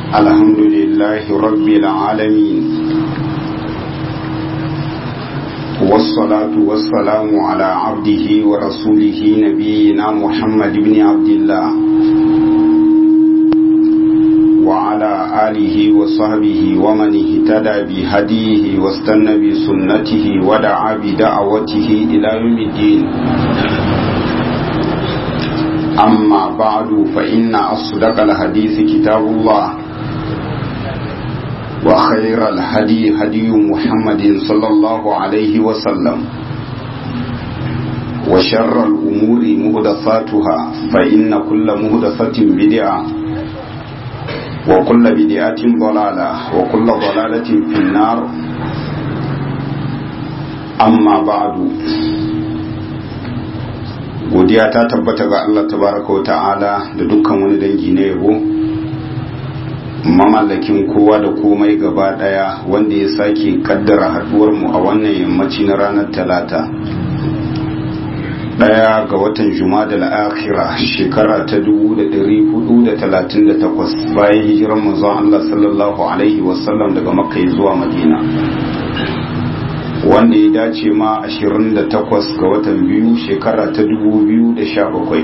الحمد لله رب العالمين والصلاة والسلام على عبده ورسوله نبينا محمد بن عبد الله وعلى آله وصحبه ومن اهتدى بهديه واستنى بسنته ودعا بدعوته إلى يوم الدين. أما بعد فإن أصدق الحديث كتاب الله وخير الهدي هدي محمد صلى الله عليه وسلم وشر الأمور محدثاتها فإن كل محدثة بدعة وكل بدعة ضلالة وكل ضلالة في النار. أما بعد godiya ta tabbata ga Allah tabaraka wa ta'ala da dukkan wani dangi na yabo, mamallakin kowa da komai gaba daya, wanda ya sake kaddara haduwar mu a wannan yammaci na ranar talata daya ga watan Jumadal Akhirah shekara ta 1438 bayan hijirar manzon Allah sallallahu alaihi wasallam daga Makka zuwa Madina, wanda ya dace ma 28 ga watan biyu shekara ta 2017.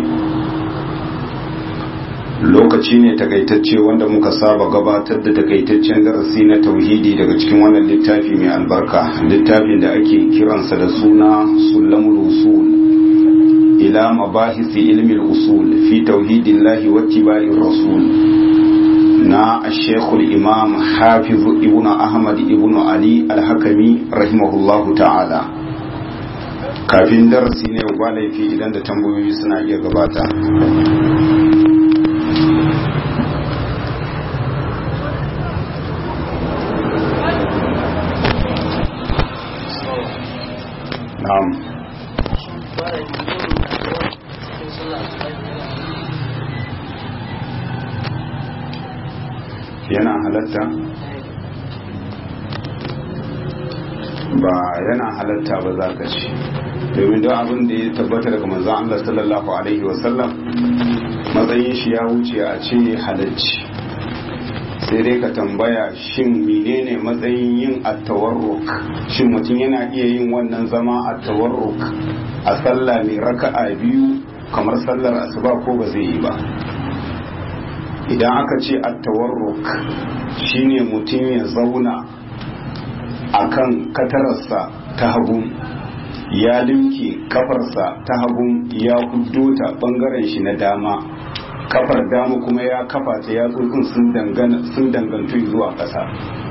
Lokaci ne takaitacce wanda muka saba gabatar da takaitaccen darasi na tauhidi daga cikin wannan littafi mai albarka, littafin da ake kiransa da suna Sulamul Usul ila mabahisi ilmi al-usul fi tauhidillahi wa ittiba'ir rasul na Sheikhul Imam Hafiz Ibn Ahmad Ibn Ali Al-Hakami rahimahullahu ta'ala. Kafin darasi ne ba laifi idan da tambayoyi suna iya gabata. Na'am. Yana halatta? Ba yana halatta ba za ka ce, domin don abin da ya tabbata daga manzon Allah sallallahu alaihi wasallam matsayin shi ya wuce a ce halacci. Sai dai ka tambaya shin menene matsayin yin at-tawarruk, shin mutum yana iya yin wannan zama at-tawarruk a sallah mai raka'a biyu kamar sallar asuba ko ba zai yi ba. Idan aka ce at-tawarruk shine mutum ya zauna akan katararsa ta hagu, ya limke kafarsa ta hagu ya huddo ta bangaren shi na dama, kafar dama kuma ya kafa ta ya sun dangantu zuwa ƙasa,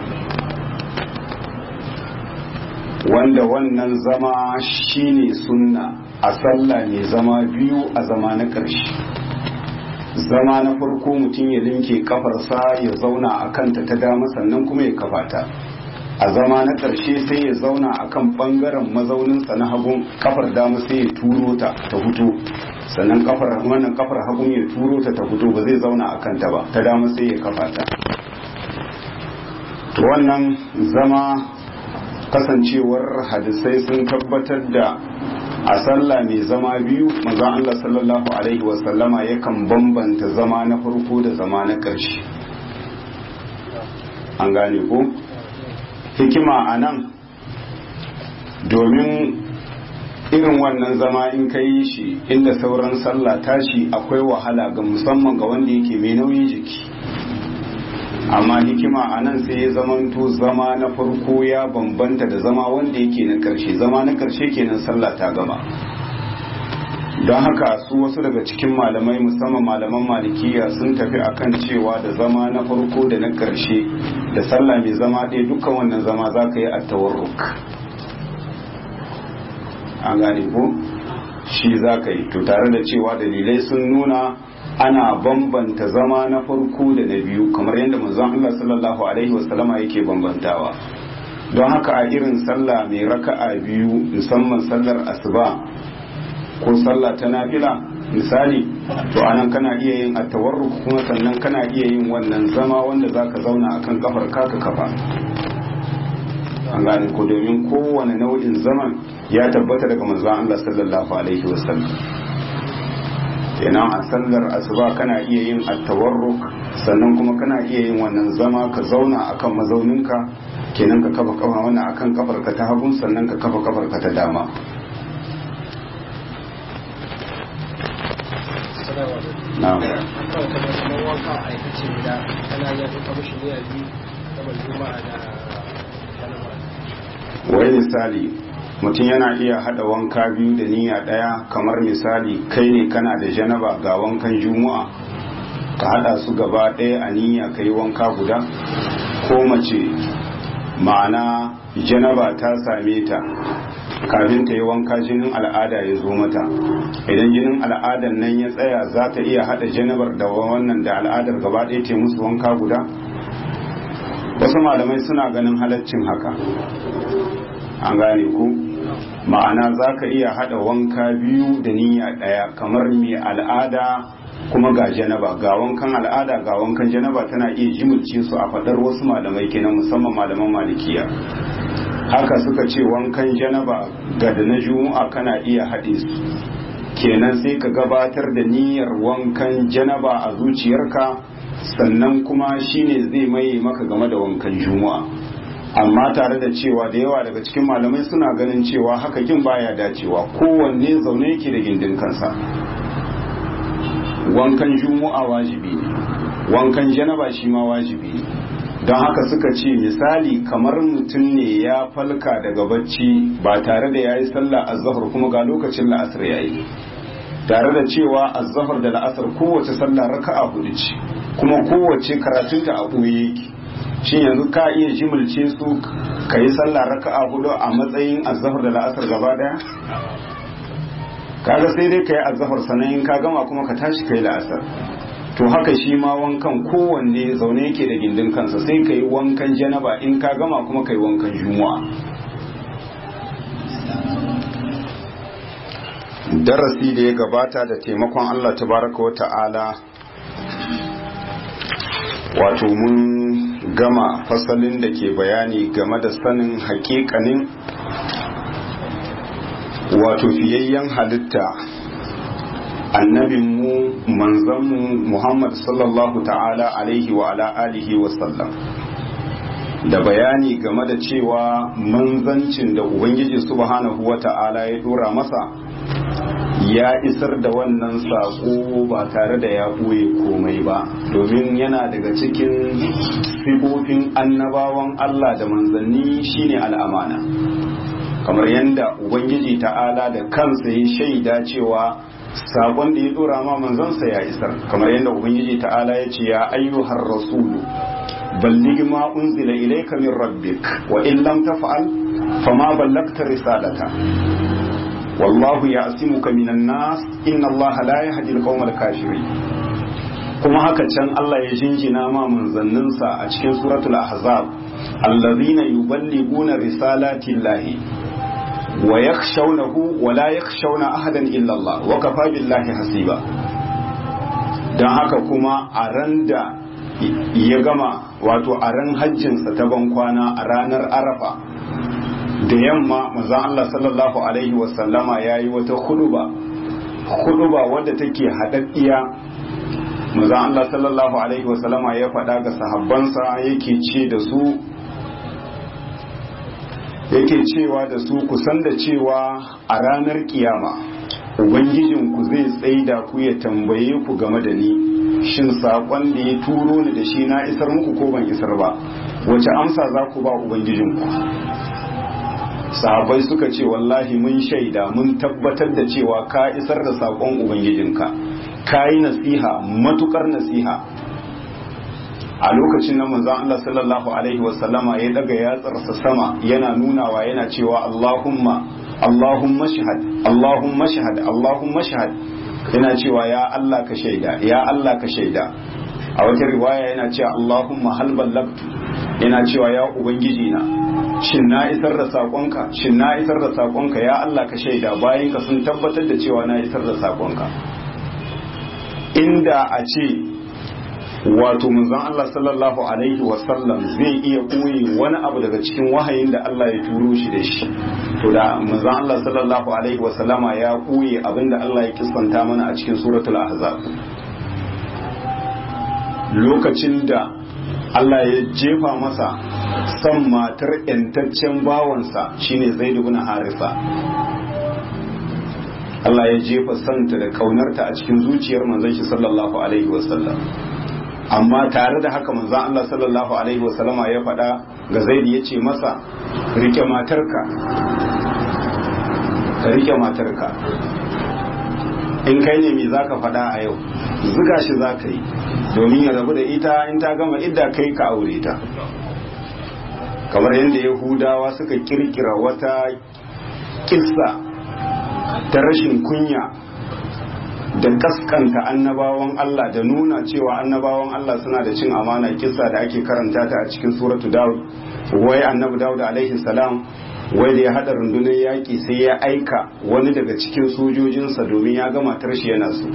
wanda wannan zama shine sunna a sallah ne zama biyu a zama na ƙarshe. Zama na farko mutum ya linke kafarsa ya zauna a kanta ta dama sannan kuma ya kafa ta. A zama na ƙarshe sai ya zauna a kan ɓangaren mazauninsa na hagun, kafar dama sai ya turo ta ta fito, sannan wannan kafar hagun ya turo ta ta fito, ba zai zauna a kanta ba, ta dama sai ya kafa ta. To wannan zama kasancewar hadisai sun tabbatar da a sallah mai zama biyu manzon Allah sallallahu alaihi wasallama yakan bambanta zama na farko da zama na ƙarshe. An gane ko? Hikima a nan domin irin wannan zama in ka yi shi inda sauran sallah tashi akwai wahala ga musamman ga wanda yake mai nauyin jiki, amma hikima a nan sai ya zamanto zama na farko ya bambanta da zama wanda yake na ƙarshe. Zama na ƙarshe kenan sallah ta gama. Don haka su wasu daga cikin malamai musamman malaman malikiya sun tafi akan cewa da zama na farko da na ƙarshe da sallah mai zama ɗaya dukkan wannan zama za ka yi at-tawarruk. An gane ko? Shi za ka yi, to tare da cewa dalilai sun nuna ana bambanta zama na farko da na biyu kamar yadda manzon Allah sallallahu alaihi wasallama yake bambantawa. Don haka a irin sallah mai raka'a biyu musamman sallar asuba ko sallah ta nafila misali, to anan kana iya yin at-tawarruk kuma sannan kana iya yin wannan zama wanda zaka zauna akan kafar ka kafa. An gane ko, domin kowane nau'in zaman ya tabbata daga manzon Allah sallallahu alaihi wasallam. kenan a sallar asuba kana iya yin at-tawarruk sannan kuma kana iya yin wannan zama ka zauna akan mazauninka kenan ka kafa kafa wannan akan kafarka ta hagu sannan ka kafa kafarka ta dama. na'am wai misali mutum yana iya hada wanka biyu da niyya daya, kamar misali kai ne kana da janaba ga wankan juma'a ka hada su gaba daya a niyya kai wanka guda, ko mace ma'ana janaba ta same ta kafin ta yi wanka jinin al'ada ya zo mata, idan jinin al'adar nan ya tsaya za ta iya hada janabar da wannan da al'adar gaba daya ta musu wanka guda. Wasu malamai suna ganin halaccin haka, an gane ku, ma'ana za ka iya hada wanka biyu da niyya daya, kamar mai al'ada kuma ga janaba, ga wankan al'ada ga wankan janaba tana iya jimilce su a fadar wasu malamai kenan, musamman malaman malikiya. Haka suka ce wankan janaba ga da na juma'a kana iya haɗe su, kenan sai ka gabatar da niyyar wankan janaba a zuciyarka, sannan kuma shine zai maye maka game da wankan juma'a. Amma tare da cewa da yawa daga cikin malamai suna ganin cewa haka kin baya dacewa, kowanne zaune yake da gindin kansa. Wankan juma'a wajibi ne, wankan janaba shi ma wajibi ne. Don haka suka ce misali kamar mutum ne ya falka daga bacci ba tare da yayi sallah azhar kuma ga lokacin la'asar yayi, tare da cewa azhar da la'asar kowace sallah raka'a hudu ce, kuma kowace karatunta a ɓoye yake. Shin yanzu ka iya jimilce su ka yi sallah raka'a hudu a matsayin azhar da la'asar gaba daya? Kaga sai dai ka yi azhar sannan in ka gama kuma ka tashi ka yi la'asar. To haka shi ma wankan kowanne zaune yake da gindin kansa, sai ka yi wankan janaba in ka gama kuma ka yi wankan juma'a. Darasi da ya gabata da taimakon Allah tabaraka wa ta'ala, wato mun gama fasalin da ke bayani game da sanin hakikanin wato fiyayyen halitta annabinmu manzanmu Muhammad sallallahu ta'ala alaihi wa ala alihi wa sallam, da bayani game da cewa manzancin da Ubangiji subhanahu wa ta'ala ya dora masa ya isar da wannan saƙo ba tare da ya ɓoye komai ba, domin yana daga cikin sifofin annabawan Allah da manzanni shine al'amana, kamar yadda Ubangiji ta'ala da kansa ya shaida cewa saƙon da ya dora ma manzansa ya isar, kamar yadda Ubangiji ta'ala ya ce ya ayyuhar rasulu balligh ma unzila ilayka min rabbik wa in lam taf'al fama ballagta risalata wallahu ya'simuka minan nas inna allaha la yahdi al-qawmal kafirin. Kuma haka can Allah ya jinjina ma manzanninsa a cikin suratul ahzab, allazina yuballighuna risalati llahi wa yakhshawnahu wa la yakhshawna ahadan illa Allah wa kafa billahi hasiba. Dan haka kuma a ran da ya gama wato a ran hajjinsa ta bankwana a ranar Arafa da yamma manzon Allah sallallahu alaihi wasallama yayi wata huduba wadda take hadaddiya. Manzon Allah sallallahu alaihi wasallama ya faɗa ga sahabbansa yake cewa da su kusan da cewa a ranar kiyama ubangijinku zai tsaida ku ya tambaye ku game da ni, shin saƙon da ya turo ni da shi na isar muku ko ban isar ba, wace amsa za ku ba ubangijinku? Sahabbai suka ce wallahi mun shaida mun tabbatar da cewa ka isar da saƙon ubangijinka, ka yi nasiha matukar nasiha. A lokacin nan manzon Allah sallallahu alaihi wasallama ya daga yatsarsa sama yana nunawa yana cewa Allahumma shahad Allahumma shahad Allahumma shahad, yana cewa ya Allah ka shaida ya Allah ka shaida. A wata riwaya yana cewa Allahumma hal ballagtu, yana cewa ya ubangiji na shin na isar da sakonka, shin na isar da sakonka ya Allah ka shaida, bayan ka sun tabbatar da cewa na isar da sakonka. Inda a ce wato manzon Allah sallallahu alaihi wasallam zai iya koyi wani abu daga cikin wahayin da Allah ya turo shi da shi, to da manzon Allah sallallahu alaihi wasallama ya koyi abinda Allah ya kissanta mana a cikin suratul ahzab, lokacin da Allah ya jefa masa san matar yantaccen bawansa shine Zaid ibn Harisa. Allah ya jefa santa da kaunarta a cikin zuciyar manzon shi sallallahu alaihi wasallam, amma tare da haka manzon Allah sallallahu alaihi wasallama ya faɗa ga Zaid, ya ce masa rike matarka, ka rike matarka, in kai ne me zaka faɗa a yau, zuga shi zaka yi domin ya rabu da ita, in ta gama idda kai ka aure ta. Kamar yadda Yahudawa suka kirkira wata kissa ta rashin kunya da kaskanta annabawan Allah da nuna cewa annabawan Allah suna da cin amana, kissa da ake karanta ta a cikin suratu Dawud, wai annabi Dawud alaihi salam wai da ya hada rundunar yaƙi sai ya aika wani daga cikin sojojinsa domin ya ga matar shi yana so,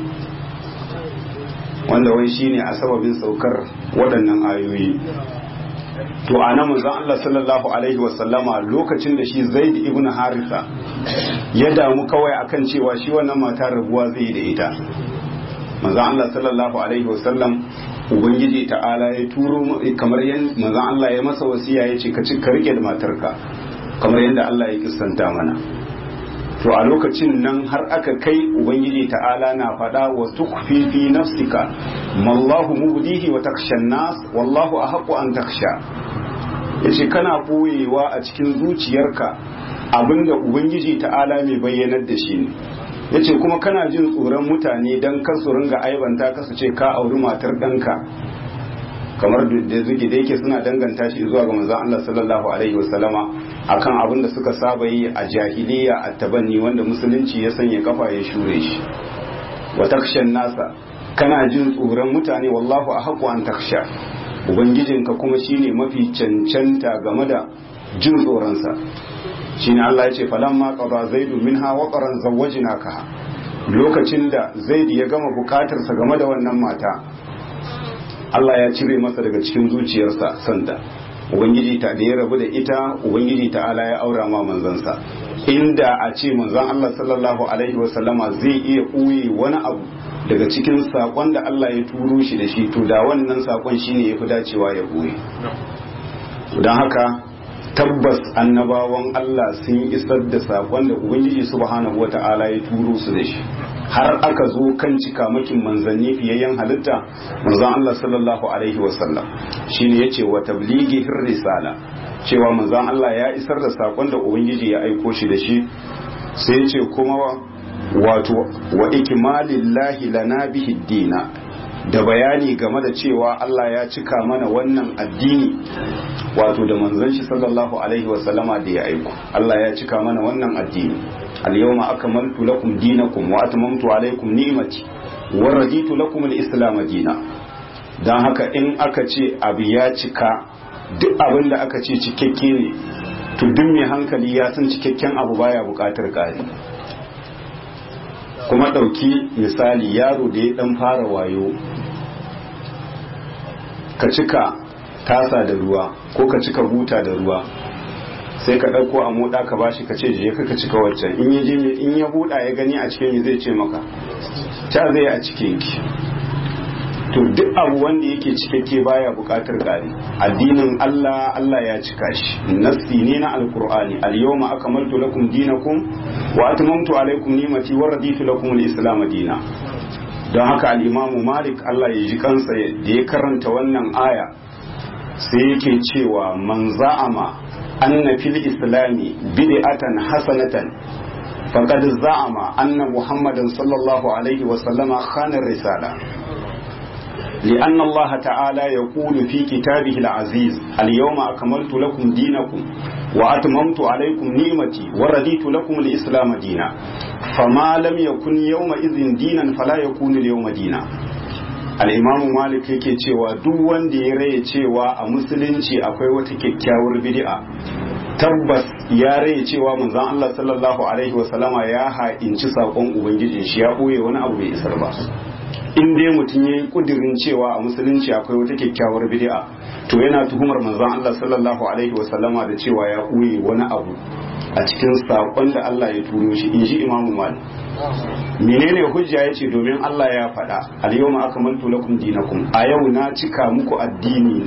wanda wai shine a sababin saukar waɗannan ayoyi. To a nan manzon Allah sallallahu alaihi wasallama lokacin da shi Zaid ibn Haritha ya damu kawai akan cewa shi wannan mata rabuwa zai yi da ita, manzon Allah sallallahu alaihi wasallam ubangiji ta'ala ya turo, kamar yadda manzon Allah ya masa wasiya ya ce ka rike da matarka, kamar yadda Allah ya kissanta mana. To a lokacin nan har aka kai ubangiji ta'ala na faɗa wa tukfi fi nafsika mallahu mubdihi wa takshan nas wallahu ahqqu an taksha, yace kana boyewa a cikin zuciyarka abinda ubangiji ta'ala mai bayyanar da shi ne, yace kuma kana jin tsoron mutane dan kar su ringa aibanta ka su ce ka auri matar danka, kamar da zuke da yake suna danganta shi zuwa ga manzon Allah sallallahu alaihi wasallama akan abin da suka saba yi a jahiliya a tabanni, wanda musulunci ya sanya kafa ya shure shi. Wa takshan nasa, kana jin tsoron mutane, wallahu ahqqu an taksha, ubangijinka kuma shine mafi cancanta game da jin tsoronsa. Shine Allah ya ce falamma qada zaidu minha waqaran zawwajnaka, lokacin da Zaid ya gama bukatarsa game da wannan mata, Allah ya cire masa daga cikin zuciyarsa sanda, ubangiji ta da ya rabu da ita, ubangiji ta'ala ya aura ma manzansa. Inda a ce manzon Allah sallallahu alaihi wasallama zai iya ɓoye wani abu daga cikin sakon da Allah ya turo shi da shi, to da wannan sakon shine yafi dacewa ya ɓoye. Don haka tabbas annabawan Allah sun isar da sakon da ubangiji subhanahu wata'ala ya turo su da shi, har aka zo kan cikamakin manzanni fiyayyen halitta manzon Allah sallallahu alaihi wasallam shine yace wa tablighi risala, cewa manzon Allah ya isar da sakon da ubangiji ya aiko shi da shi, sai yace kuma wato wa ikmalillahi lana bihi dina, da bayani game da cewa Allah ya cika mana wannan addini wato da manzon shi sallallahu alaihi wasallama da ya aiko, Allah ya cika mana wannan addini. al-yawma akmaltu lakum dinakum wa atmamtu alaykum ni'mati wa raditu lakum al-islam dinan. Dan haka in aka ce abu ya cika, duk abin da aka ce cikakke ne, to duk mai hankali ya san cikakken abu baya bukatar ƙari. Kuma ɗauki misali yaro da ya ɗan fara wayo, ka cika tasa da ruwa ko ka cika buta da ruwa, sai ka ɗauko a moɗa ka bashi ka ce je ka cika waccan, in ya buɗa ya gani a cikin zai ce maka ta zai a cikin ki. To duk abu wanda yake cikakke baya buƙatar ƙari. Addinin Allah ya cika shi, nassi ne na alkur'ani, al-yawma akmaltu lakum dinakum wa atmamtu alaykum ni'mati wa raditu lakum al-islam dinan. Don haka al-Imam Malik Allah ya ji kansa da ya karanta wannan aya sai yake cewa man za'ama anna fil islami bid'atan hasanatan faqad za'ama anna Muhammadan sallallahu alaihi wa sallama khana risala. لأن الله تعالى يقول في كتابه العزيز اليوم أكملت لكم دينكم وأتممت عليكم نعمتي ورديت لكم الإسلام دينا فما لم يكن يومئذ دينا فلا يكون اليوم دينا. الإمام مالك yake cewa duk wanda ya raye cewa a musulunci akwai wata kyakkyawar bid'a, tabbas ya raye cewa manzon Allah sallallahu alaihi wasallama ya ha'inci sakon ubangijin shi, ya boye wani abu bai isar ba. in dai mutum ya yi kudirin cewa a musulunci akwai wata kyakkyawar bid'a to yana tuhumar manzon Allah sallallahu alaihi wasallama da cewa ya ɓoye wani abu a cikin saƙon da Allah ya turo shi, in ji Imamu Malik. Menene hujja? yace domin Allah ya faɗa al-yawma akmaltu lakum dinakum, a yau na cika muku addini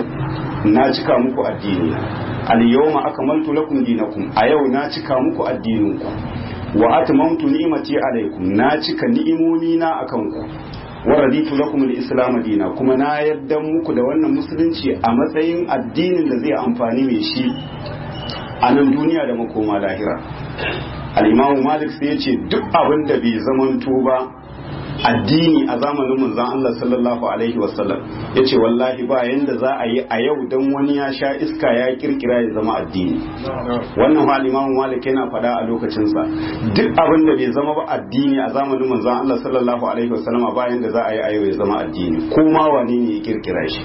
al-yawma akmaltu lakum dinakum, a yau na cika muku addininku, wa atmamtu ni'mati alaykum, na cika ni'imomi na akan ku, wa raditu lakum al-islam dina, kuma na yarda muku da wannan musulunci a matsayin addinin da zai amfani mai shi a nan duniya da makoma lahira. Al-Imam Malik sai ya ce duk abin da bai zamanto ba addini a zamanin manzon Allah sallallahu alaihi wasallam, ya ce wallahi ba yanda za a yi a yau dan wani ya sha iska ya kirkira ya zama addini. Wannan Al-Imam Malik yana faɗa a lokacinsa, duk abin da bai zama ba addini a zamanin manzon Allah sallallahu alaihi wasallam ba yanda za a yi a yau ya zama addini, ko ma wane ne ya kirkira shi.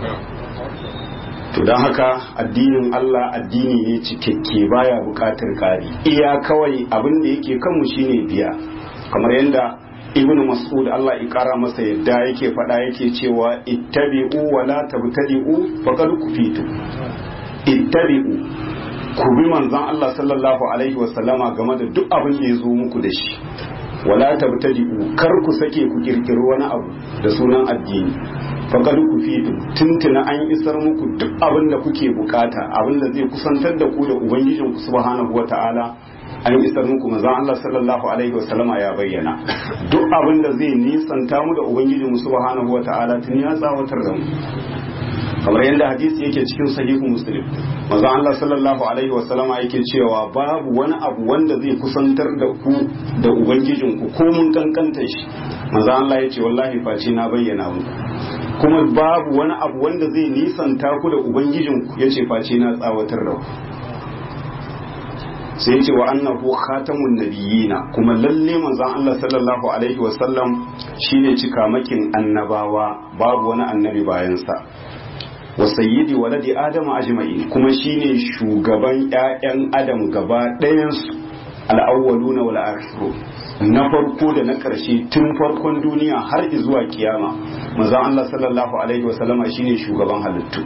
To don haka addinin Allah addini ne cikakke, baya bukatar kari, iya kawai abin da yake kanmu shine biya, kamar yadda Ibn Mas'ud Allah ya kara masa yadda yake faɗa yake cewa ittabi'u wa la tabtadi'u faqad kufitu. Ittabi'u, ku bi manzon Allah sallallahu alaihi wa sallama game da duk abin da ya zo muku da shi, wala tabtadi'u, kar ku sake ku kirkiri wani abu da sunan addini. Faƙar ku fitu, tuntuna an isar muku duk abin da kuke bukata, abin da zai kusantar da ku da Ubangijin ku subhanahu wa ta'ala, an isar muku. Manzon Allah sallallahu alaihi wa sallama ya bayyana duk abin da zai nisanta mu da Ubangijin mu subhanahu wa ta'ala tun ya tsawatar da mu, kamar yadda hadisi yake cikin sahihu Muslim. Manzon Allah sallallahu alaihi wa sallama yake cewa babu wani abu wanda zai kusantar da ku da Ubangijin ku ko mun kankanta shi. Manzon Allah ya ce wallahi face na bayyana muku, kuma babu wani abu wanda zai nisanta ku da ubangijinku, ya ce face na tsawatar da ku. Sai ce wa annahu khatamun nabiyina, kuma lalle manzon Allah sallallahu alaihi wasallam shine cikamakin annabawa, babu wani annabi bayansa. Wa sayyidi waladi adama ajma'in, kuma shine shugaban ƴaƴan adam gaba ɗayan su, al-awwaluna wal akhirun, na farko da na ƙarshe, tun farkon duniya har zuwa kiyama. Manzon Allah sallallahu alaihi wasallama shine shugaban halittu.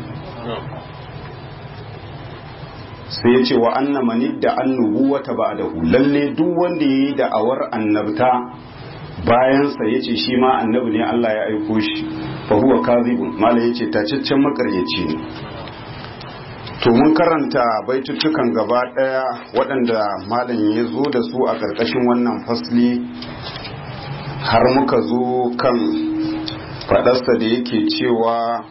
Sai ya ce wa anna manidda annubuwata ba'dahu, lalle duk wanda yayi da'awar annabta bayan sa yace shi ma annabi ne Allah ya aiko shi, fa huwa kadhibun, malai yace tacaccen makaryaci ne. To mun karanta baitutukan gaba daya waɗanda malam ya zo da su a ƙarƙashin wannan fasli, har muka zo kan faɗarsa da yake cewa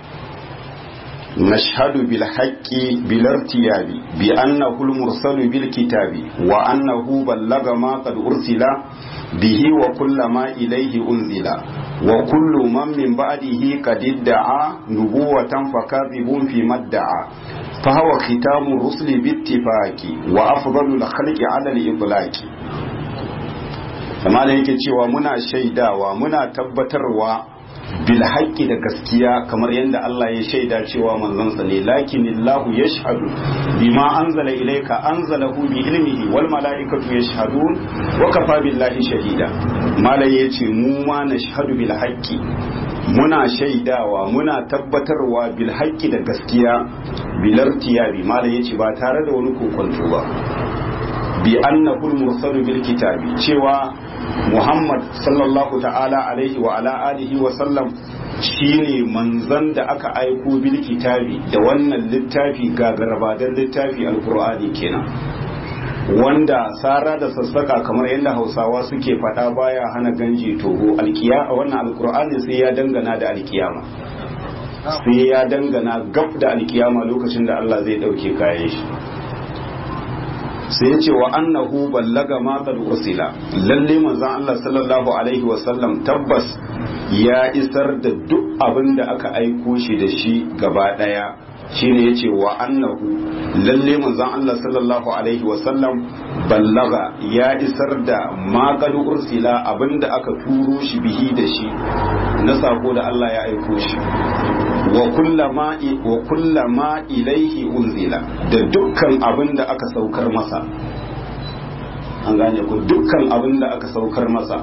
nashhadu bil haqqi bil irtiyabi bi annahu al mursalu bil kitabi wa annahu ballaga ma qad ursila bihi wa kullama ilayhi unzila wa kullu man min ba'dihi qad idda'a nubuwatan fakadhibun fi madda'a fa huwa khitamu rusuli bi ittifaqi wa afdalul khalqi 'ala al itlaqi. Kamar yake cewa muna shaidawa, muna tabbatarwa bil haqqi da gaskiya, kamar yadda Allah ya shaida cewa manzansa ne, lakinillahu yashhadu bima anzala ilayka anzalahu bi ilmihi wal malaikatu yashhadun wa kafa billahi shahida. Malai yace mu ma nashhadu bil haqqi, muna shaidawa, muna tabbatarwa bil haqqi da gaskiya, bilartiyabi, malai yace ba tare da wani kokonto ba, bi annahu al-mursalu bil kitabi, cewa Muhammad sallallahu ta'ala alaihi wa ala alihi wa sallam shine manzon da aka aiko bil kitabi da wannan littafi gagarbadan littafi alqur'ani kenan, wanda sara da sassaka kamar yadda Hausawa suke faɗa baya hana ganji toho. Wannan alqur'ani sai ya dangana da alkiyama, sai ya dangana gab da alkiyama lokacin da Allah zai dauke kayan shi. Sai ya ce wa annahu ballaga ma qad ursila, lalle manzon Allah sallallahu alaihi wa sallam tabbas ya isar da duk abin da aka aiko shi da shi gaba daya. Shine yace wa annahu, lalle manzon Allah sallallahu alaihi wa sallam ballaga ya isar da ma qad ursila, abinda aka turo shi bihi da shi na sako da Allah ya aiko shi. wa kullama ilaihi unzila, da dukkan abin da aka saukar masa. An gane ku, dukkan abin da aka saukar masa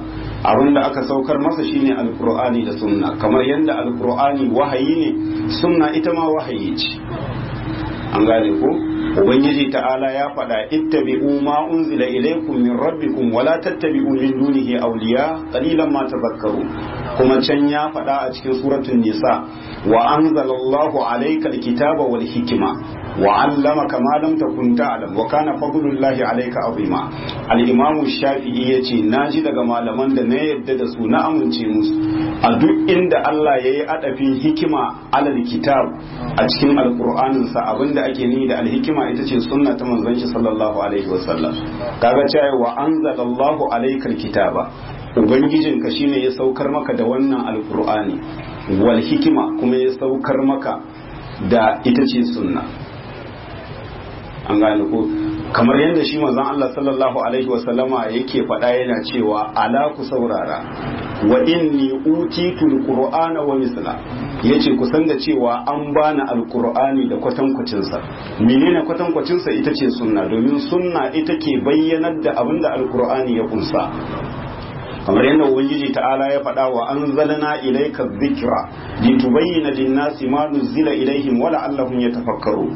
abinda aka saukar masa shine alqur'ani da sunna, kamar yadda alqur'ani wahayi ne, sunna ita ma wahayi ce. an gane ko ubangiji ta'ala ya faɗa ittabi'u ma unzila ilaykum min rabbikum wala tattabi'u min dunihi awliya qalilan ma tadhakkarun. kuma can ya faɗa a cikin suratul nisa wa anzalallahu alayka alkitaba wal hikma wa 'allamaka ma lam takun ta'lam wa kana fadlullahi alayka azima. al-imam shafi'i yace naji daga malaman da na yadda da su na amince musu a duk inda Allah yayi adafin hikima alal kitab a cikin alqur'anin sa abinda ake ni da alhikima ita ce sunna ta manzon shi sallallahu alaihi wasallam. kaga cewa wa anzalallahu alayka alkitaba, ubangijinka shine ya saukar maka da wannan alqur'ani, wal hikima kuma ya saukar maka da ita ce sunna. an gane ko kamar yadda shi manzon Allah sallallahu alaihi wasallama yake faɗa yana cewa ala ku saurara wa inni utitu alqur'ana wa misla, yace ku san da cewa an bani alqur'ani da kwatankwacin sa. menene kwatankwacin sa? ita ce sunna, domin sunna ita ke bayyanar da abinda alqur'ani ya kunsa. kamar yadda ubangiji ta'ala ya faɗa wa anzalna ilayka dhikra litubayyana lin-nasi ma nuzila ilayhim wa la'allahum yatafakkarun.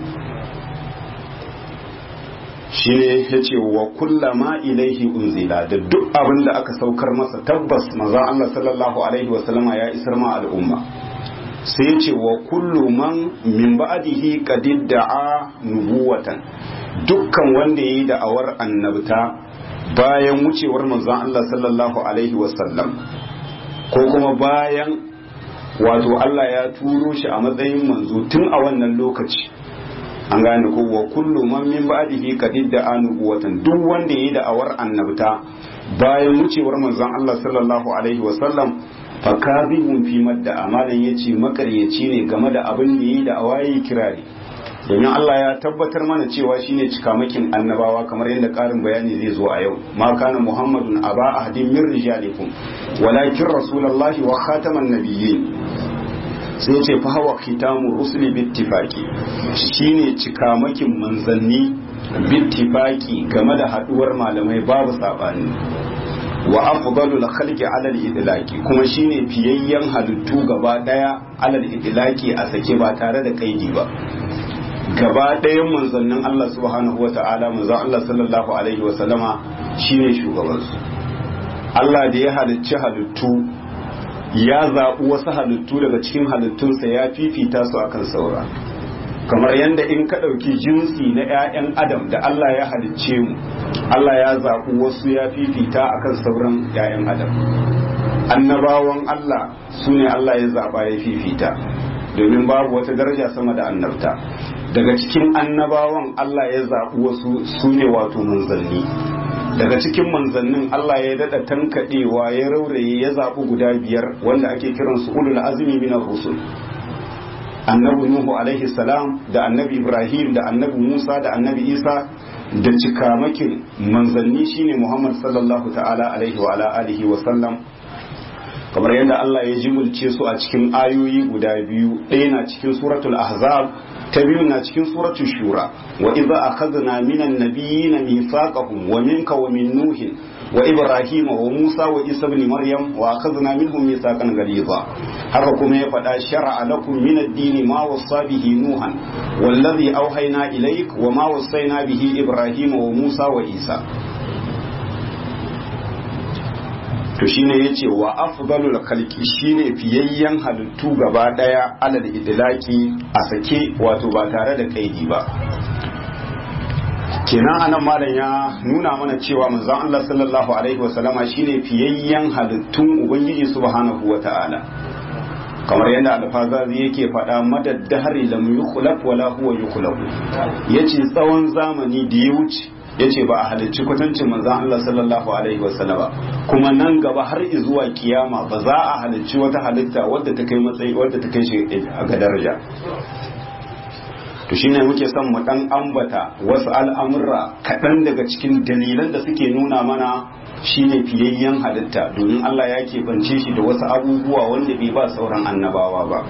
shine yace wa kullama ilaihi unzila, da duk abin da aka saukar masa tabbas manzon Allah sallallahu alaihi wasallama ya isar ma al'umma. sai yace wa kullu man min ba'dihi qad da'a nubuwatan, dukkan wanda yayi da'awar annabta bayan wucewar manzon Allah sallallahu alaihi wasallam, ko kuma bayan wato Allah ya turo shi a matsayin manzo tun a wannan lokaci. an gane ko wa kullu man min ba'dihi qad da'a nubuwatan, duk wanda yayi da'awar annabta bayan wucewar manzon Allah sallallahu alaihi wasallam fa kadhibun fi madda, amalan yace makaryaci ne game da abin da yayi da'awa yayi kirari. domin Allah ya tabbatar mana cewa shine cikamakin annabawa, kamar yadda karin bayani zai zo a yau. ma kana muhammadun aba ahadin min rijalikum walakin rasulullahi wa khataman nabiyyin. sai ce fa hawa khitamu rusuli bittifaqi, shine cikamakin manzanni bittifaqi, game da haduwar malamai babu sabani. wa afdalul khalqi ala al-idlaqi, kuma shine fiyayyen halittu gaba daya ala al-idlaqi, a sake ba tare da kaidi ba. gaba ɗayan manzannin Allah subhanahu wa ta'ala, manzon Allah sallallahu alaihi wa sallama shine shugabansu. Allah da ya halicci halittu ya zaɓi wasu halittu daga cikin halittunsa ya fifita su akan saura. kamar yadda in ka ɗauki jinsi na 'ya'yan adam da Allah ya halicce mu, Allah ya zaɓi wasu ya fifita akan sauran 'ya'yan adam. annabawan Allah su ne Allah ya zaɓa ya fifita, domin babu wata daraja sama da annabta. daga cikin annabawan Allah ya zaɓi wasu su ne wato manzanni. daga cikin manzannin Allah ya daɗa tankaɗewa ya rauraye ya zaɓi guda 5 wanda ake kiransu ulul azmi minar rusul. annabi Nuhu alaihi salam, da annabi Ibrahim, da annabi Musa, da annabi Isa, da cikamakin manzanni shine Muhammad sallallahu ta'ala alaihi wa ala alihi wa sallam. kamar yadda Allah ya jimulce su a cikin ayoyi guda 2, ɗaya na cikin suratul ahzab, ta biyu na cikin suratul shura. wa idza akhadna minan nabiyyin mithaqahum wa minka wa min nuhin wa ibrahima wa musa wa isa ibn maryam wa akhadna minhum mithaqan ghaliza. haka kuma ya faɗa shar'a lakum min ad-din ma wassa bihi nuhan wallazi awhayna ilayk wa ma wassayna bihi ibrahima wa musa wa isa. to shine yace wa afdalul khalqi, shine fiyayyen halittu gaba daya alal idlaqi, a sake wato ba tare da kaidi ba. kenan anan malam ya nuna mana cewa manzon Allah sallallahu alaihi wasallama shine fiyayyen halittun ubangiji subhanahu wata'ala, kamar yadda alfazazi yake faɗa madaddahari lam yukhlaq wala huwa yukhlaq, yace tsawon zamani da ya wuce yace ba a halicci kwatancin manzon Allah sallallahu alaihi wasallama, kuma nan gaba har zuwa kiyama ba za a halicci wata halitta wadda ta kai matsayi, wadda ta kai shi ga daraja. to shine muke son mu dan ambata wasu al'amurra kaɗan daga cikin dalilan da suke nuna mana shine fiyayyen halitta, domin Allah ya keɓance shi da wasu abubuwa wanda bai ba sauran annabawa ba.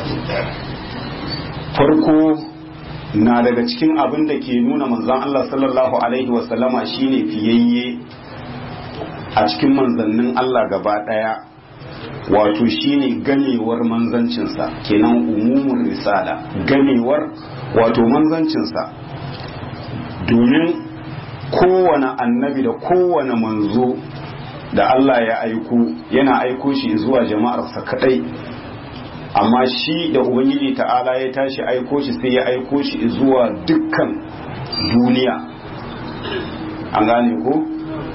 farko na daga cikin abin da ke nuna manzon Allah sallallahu alaihi wasallama shine fiyayye, a cikin manzannin Allah gaba daya wato shine ganewar manzancinsa, kenan umumin risala, ganewar wato manzancinsa, domin kowane annabi da kowane manzo da Allah ya aiko yana aiko shi zuwa jama'arsa kadai, amma shi da ubangiji ta'ala ya tashi aiko shi sai ya aiko shi zuwa dukkan duniya. an gane ko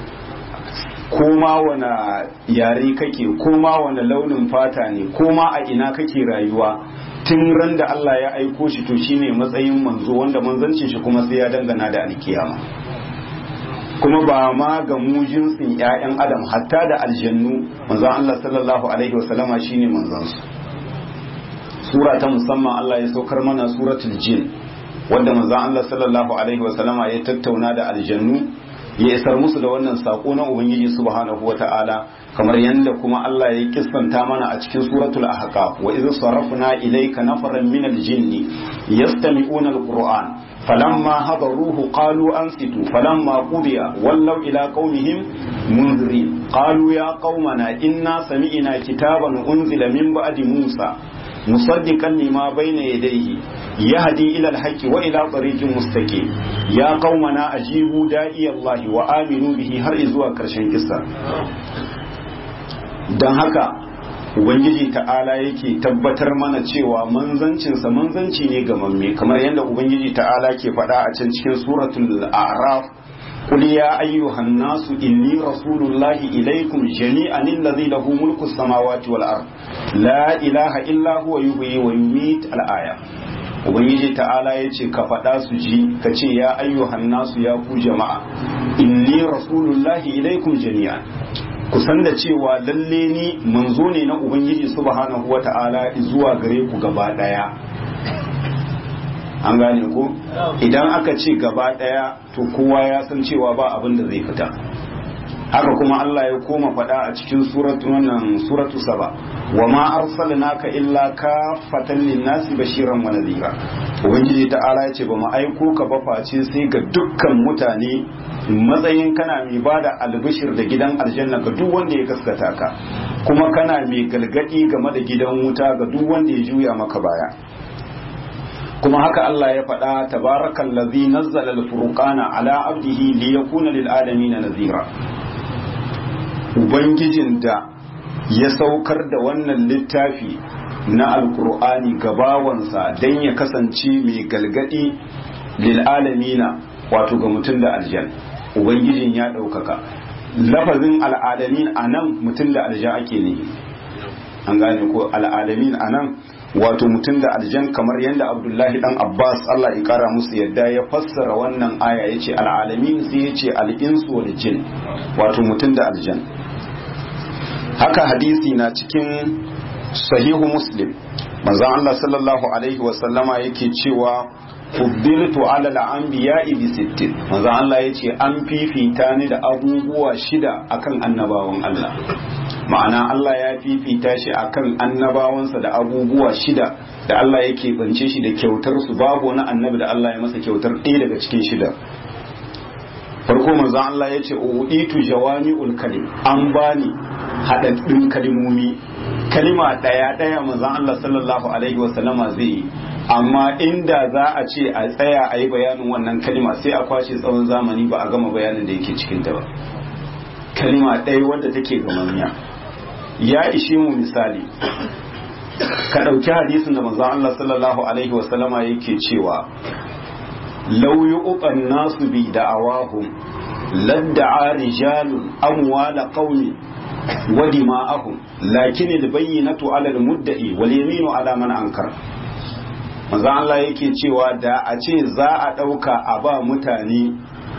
koma wana yare kake, koma wana launin fata ne, koma a ina kake rayuwa, tun ran da Allah ya aiko shi to shine matsayin manzo, wanda manzancin shi kuma sai ya dangana da alkiyama. kuma ba ma ga mu jinsin ƴaƴan adam, hatta da aljannu manzon Allah sallallahu alaihi wasallama shine manzon su. Sura ta musamman Allah ya saukar mana suratul jin, wanda manzon Allah sallallahu alaihi wasallama ya tattauna da aljannu, ya isar musu da wannan sako na ubangiji subhanahu wata'ala, kamar yadda kuma Allah ya kissanta mana a cikin suratul ahqaf, wa idh sarafna ilayka nafaran minal jinni yastami'una alquran falamma hadaruhu qalu ansitu falamma qudiya wallaw ila qaumihim munzirin qalu ya qaumana inna sami'na kitaban unzila min ba'di musa musaddiqan lima bayna yadayhi yahdi ila al-haqqi wa ila tariqin mustaqim ya qaumana ajibu da'i Allah wa aminu bihi, har zuwa karshen kissa. dan haka ubangiji ta'ala yake tabbatar mana cewa manzancinsa manzanci ne ga mamme, kamar yadda ubangiji ta'ala ke faɗa a can cikin suratul a'raf, qul ya ayyuhan nasu inni rasulullahi ilaykum jami'an alladhi lahu mulku samawati wal ard la ilaha illa huwa yuhyi wa yumiit al-aya. ubangiji ta'ala yace ka faɗa su ji, ka ce ya ayyuhan nasu, ya ku jama'a, inni rasulullahi ilaykum jami'an, kusan da cewa lalle ni manzo ne na ubangiji subhanahu wata'ala zuwa gare ku gaba daya. an gane ko idan aka ce gaba daya to kowa ya san cewa ba abin da zai fita. haka kuma Allah ya koma faɗa a cikin suratu saba, wa ma arsalnaka illa kaffatan linnasi bashiran wa nadhira. ubangiji ta'ala ya ce ba mu aiko ka ba face sai ga dukkan mutane, matsayin kana mai bada albishir da gidan aljanna ga duk wanda ya gaskata ka, kuma kana mai galgadi game da gidan wuta ga duk wanda ya juya maka baya. kuma haka Allah ya faɗa, tabarakallazi nazzala al-furqana ala abdihi liyakuna lil alamin nazira. ubangijin da ya saukar da wannan littafi na alkur'ani gabawansa don ya kasance mai galgadi lil alamina, wato ga mutum da aljan. ubangijin ya ɗaukaka. lafazin al'alamin a nan mutum da aljan ake ne. an gane ko al'alamin a nan wato mutum da aljan, kamar yadda Abdullahi dan Abbas Allah ya kara musu yadda ya fassara wannan aya, yace al'alamin sai yace al'insu wal jin, wato mutum da aljan. haka hadisi na cikin sahihu Muslim, manzon Allah sallallahu alaihi wa sallama yake cewa fuddiltu ala al-anbiya'i bi sittin, manzon Allah yace an fifita ni da abubuwa 6 akan annabawan Allah. ma'ana Allah ya fifita shi akan annabawansa da abubuwa 6 da Allah yake bance shi da kyautar su, babu wani annabi da Allah ya masa kyautar ɗaya daga cikin 6. farko manzon Allah yace uditu jawami'ul kalim, an bani hadaddun kalimomi, kalima daya manzon Allah sallallahu alaihi wasallama zai yi, amma inda za a ce a tsaya a yi bayanin wannan kalima sai a kwashe tsawon zamani ba a gama bayanin da yake cikin ta ba. kalima ɗaya wadda take gamamiya ya ishe mu misali. ka ɗauki hadisin da manzon Allah sallallahu alaihi wasallama yake cewa law yuqan nasu bi da'awahum ladda'a rijalun amwala qaumi wa dima'ahum lakin al-bayyinatu 'ala al-mudda'i wal yaminu 'ala man ankara. manzon Allah yake cewa da a ce za a ɗauka a ba mutane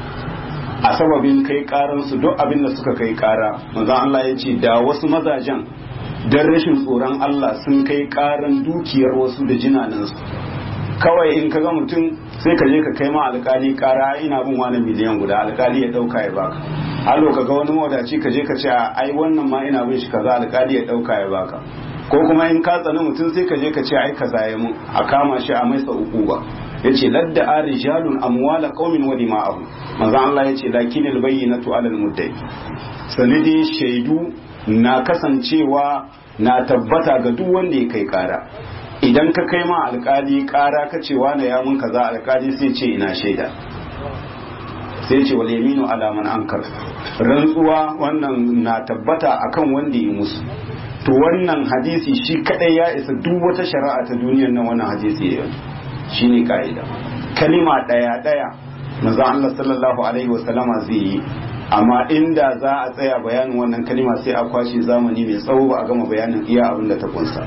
a sababin kai karansu duk abin da suka kai kara, manzon Allah ya ce da wasu mazajen don rashin tsoron Allah sun kai karan dukiyar wasu da jinanansu. kawai in ka ga mutum sai ka je ka kai ma alkali kara, ina bin wani miliyan guda, alkali ya dauka ya baka. halo ka ga wani mawadaci ka je ka ce ai wannan ma ina bin shi kaza, alkali ya dauka ya baka. ko kuma in ka tsani mutum sai ka je ka ce ai kaza ya mun a kama shi a maisa uquba yace ladda arijalun amwala qaumin wa dima'ahum manzo Allah yace lakinil bayyinatu alal muddai sanidi shaidu na kasancewa na tabbata ga duk wanda ya kai kara idan ka kai ma alkali kara ka ce wani ya mun kaza alkali sai ce ina shaida sai ce wal yaminu ala man ankar rantsuwa wannan na tabbata akan wanda ya musu to wannan hadisi shi kadai ya isa duk wata shari'a ta duniyar nan wannan hadisi ya shine kaida kalima daya manzo Allah sallallahu alaihi wasallama zai yi amma inda za a tsaya bayanin wannan kalima sai a kwashe zamani mai tsawo ba a gama bayanin iya abin da ta kunsa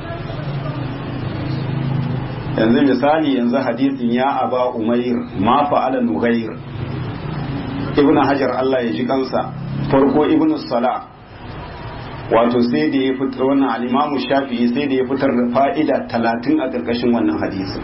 yanzu misali yanzu hadisin ya aba umair ma fa'ala nughayr ibnu hajar Allah ya ji kansa farko ibnu salah wato sai da ya fitar wannan al-imamu shafi'i sai da ya fitar da fa'ida 30 a karkashin wannan hadisin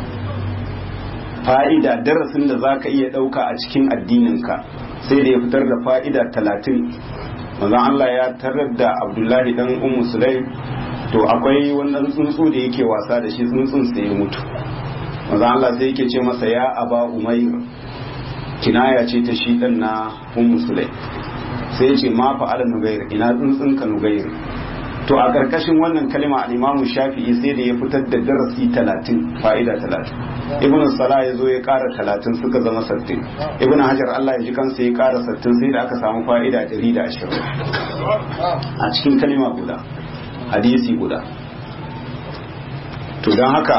fa'ida darasin da zaka iya dauka a cikin addininka sai da ya fitar da fa'ida 30 manzon Allah ya tarar da Abdullahi dan Ummu Sulaim to akwai wannan tsuntsu da yake wasa da shi tsuntsun sai ya mutu manzon Allah sai yake ce masa ya aba umayr kinaya ce ta shi dan na Ummu Sulaim sai ya ce ma fa'ala nugayr ina tsuntsun ka nugayr to a karkashin wannan kalma al-Imam Shafi'i sai da ya fitar da darasi 30 fa'ida 30 Ibn Salah ya zo ya kara 30 suka zama 60 Ibn Hajar Allah ya ji kansa ya kara 60 sai da aka samu fa'ida 120 a cikin kalma guda hadisi guda to dan haka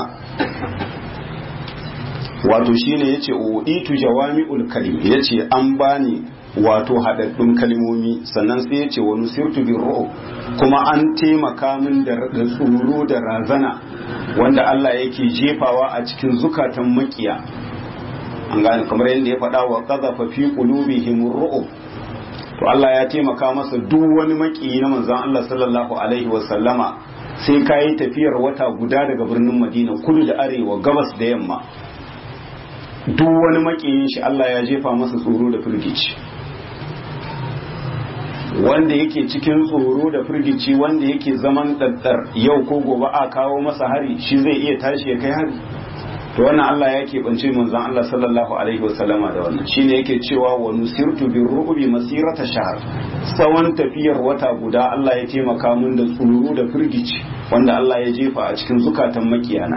wato shine yace uitu jawami'ul kalim yace an bani wato haɗaɗɗun kalmomi sannan sai ya ce wani sirtu bin ro'o kuma an taimaka min da tsoro da razana wanda Allah yake jefawa a cikin zukatan makiya an gane kamar yadda ya faɗa wa qadhafa fi qulubihim ru'ub to Allah ya taimaka masa duk wani makiyi na manzon Allah sallallahu alaihi wa sallama sai kai tafiyar wata guda daga birnin Madina kudu da arewa gabas da yamma duk wani makiyin shi Allah ya jefa masa tsoro da firgici wanda yake cikin tsoro da firgici wanda yake zaman daddar yau ko gobe a kawo masa hari shi zai iya tashi ya kai hari to wannan Allah ya keɓance manzon Allah sallallahu alaihi wasallama da wannan shine yake cewa wa nusirtu bir ru'bi masirata shahr tsawon tafiyar wata guda Allah ya taimaka mun da tsoro da firgici wanda Allah ya jefa a cikin zukatan makiyana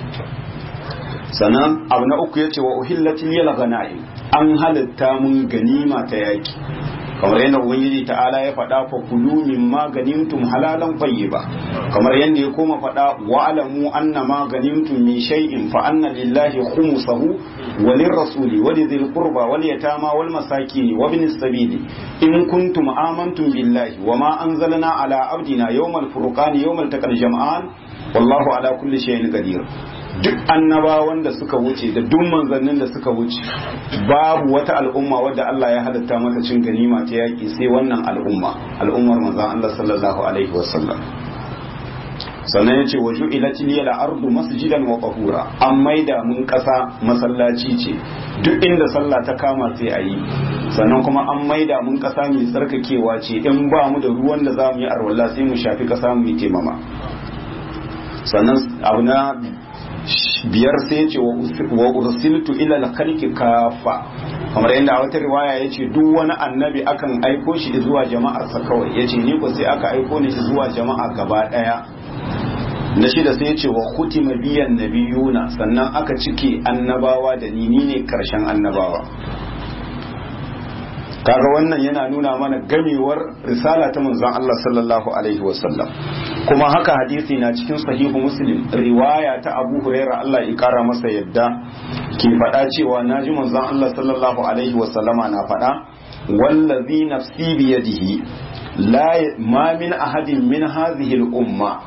sannan abu na uku yace wa uhillati lil ghanaim an halatta mun ganima ta yaki kamar yadda ubangiji ta'ala ya faɗa fa kulu mimma ganimtum halalan tayyiba kamar yadda ya koma faɗa wa alamu anna ma ganimtum min shay'in fa anna lillahi khumsahu wa lirrasuli wa lidhil qurba wal yatama wal masakin wa ibnis sabili in kuntum amantum billahi wa ma anzalna ala abdina yawmal furqani yawmal taqal jam'an wallahu ala kulli shay'in qadir duk annabawan da suka wuce da duk manzannin da suka wuce babu wata al'umma wadda Allah ya halatta mata cin ganima ta yaki sai wannan al'ummar manzon Allah sallallahu alaihi wasallam sannan yace waju ilati liyal ardu masjidan wa tahura an maida mun kasa masallaci ce duk inda sallah ta kama sai ayi sannan kuma an maida mun kasa mai tsarkakewa ce in ba mu da ruwan da zamu yi arwalla sai mu shafi kasa mu yi taimama sannan abu na biyar sai ce wa ursiltu ila al-khalqi kafa kamar yadda a wata riwaya yace duk wani annabi akan aiko shi zuwa jama'ar sa kawai yace ni ko sai aka aiko ni zuwa jama'a gaba daya na shida sai yace wa khutima biyan nabiyuna sannan aka cike annabawa da ni ne karshen annabawa kaga wannan yana nuna mana gamewar risala ta manzon Allah sallallahu alaihi wasallam kuma haka hadisi na cikin sahihu muslim riwaya ta Abu Hurairah Allah ya kara masa yadda ke faɗa cewa naji manzon Allah sallallahu alaihi wasallama na faɗa wallazi nafsi bi yadihi la ma min ahadin min hadhihi al-umma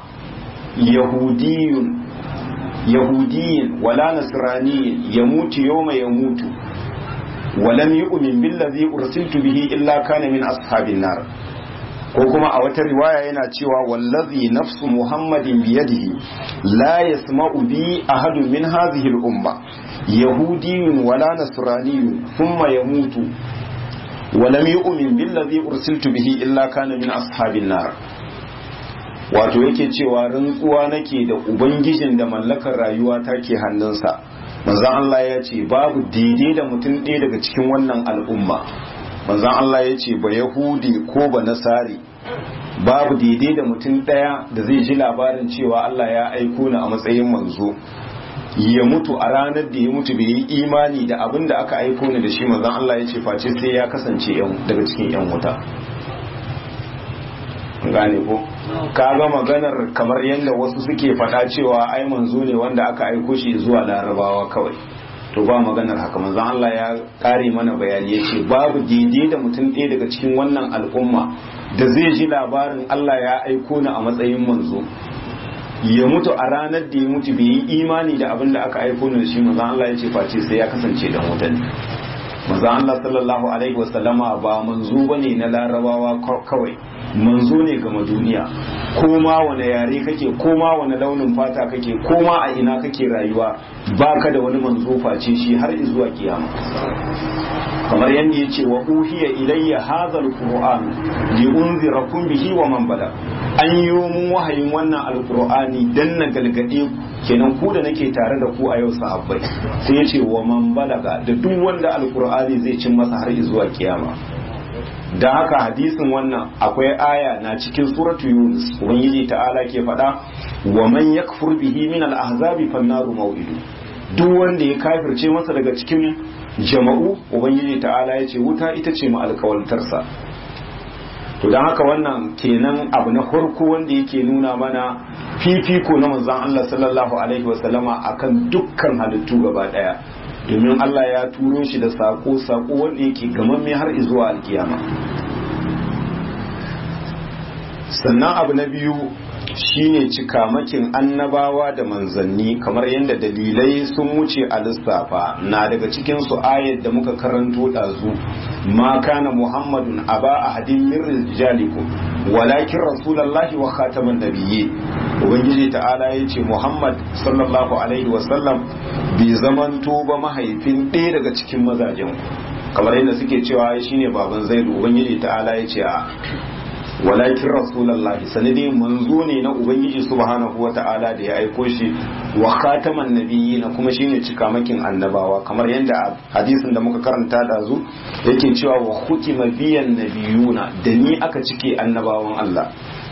yahudiyyin wala nasraniyyin yamutu yawma yamutu ولم يؤمن بالذي أرسلت به إلا كان من أصحاب النار ko kuma a wata riwaya yana cewa wallazi nafsu muhammadin biyadihi la yasma'u bi ahadun min hadhihi al-umma yahudiyyun wala nasraniyyun thumma yamutu wa lam yu'min billadhi ursiltu bihi illa kana min ashabin nar wato yake cewa rantsuwa nake da ubangijin da mallakar rayuwa take hannunsa. manzon Allah ya ce babu daidai da mutum ɗaya daga cikin wannan al'umma. manzon Allah ya ce ba yahudi ko ba nasari, babu daidai da mutum ɗaya da zai ji labarin cewa Allah ya aiko ni a matsayin manzo, ya mutu a ranar da ya mutu bai yi imani da abin da aka aiko ni da shi. manzon Allah ya ce face sai ya kasance daga cikin yan wuta. gane ko kaga maganar kamar yadda wasu suke faɗa cewa ai manzo ne wanda aka aiko shi zuwa larabawa kawai, to ba maganar haka. manzon Allah ya kare mana bayani, yace babu daidai da mutum ɗaya daga cikin wannan al'umma da zai ji labarin Allah ya aiko ni a matsayin manzo, ya mutu a ranar da ya mutu bai yi imani da abin da aka aiko ni da shi. manzon Allah ya ce face sai ya kasance dan wuta ne. manzon Allah sallallahu alaihi wasallama ba manzo bane na larabawa kawai, manzo ne ga duniya. ko ma wani yare kake, ko ma wani launin fata kake, ko ma a ina kake rayuwa, baka da wani manzo face shi har zuwa kiyama. kamar yadda ya ce wa uhiya ilayya hadhal qur'an li unzirakum bihi wa man bala, an yi mun wahayin wannan alqur'ani dan na galgade kenan ku da nake tare da ku a yau sahabbai. sai ya ce wa man balaga, da duk wanda alqur'ani zai cin masa har zuwa kiyama. da haka hadisin wannan akwai aya na cikin suratu Yunus, ubangiji ta'ala ke faɗa wa man yakfur bihi min al-ahzabi fan-naru maw'idu, duk wanda ya kafirce masa daga cikin jama'u, ubangiji ta'ala ya ce wuta ita ce ma alƙawartarsa. to dan haka wannan kenan abu na farko wanda yake nuna mana fifiko na manzon Allah sallallahu alaihi wasallama akan dukkan halittu gaba daya, domin Allah ya turo shi da sako wanda yake gamamme har zuwa alkiyama. sannan abu na biyu shine cikamakin annabawa da manzanni, kamar yadda dalilai sun wuce a lissafa. na daga cikin su ayat da muka karanto dazu, ma kana muhammadun aba ahadin min rijalikum walakin rasulullahi wa khataman nabiyyi. ubangiji ta'ala ya ce muhammad sallallahu alaihi wasallam bai zamanto ba mahaifin ɗaya daga cikin mazajen, kamar yadda suke cewa shine baban zaidu. ubangiji ta'ala ya ce a walakin rasulullahi, sanadi manzo ne na ubangiji subhanahu wata'ala da ya aiko shi, wa khataman nabiyina, kuma shine cikamakin annabawa, kamar yadda hadisin da muka karanta da zu yake cewa wa hutima biyan nabiyuna, da ni aka cike annabawan Allah.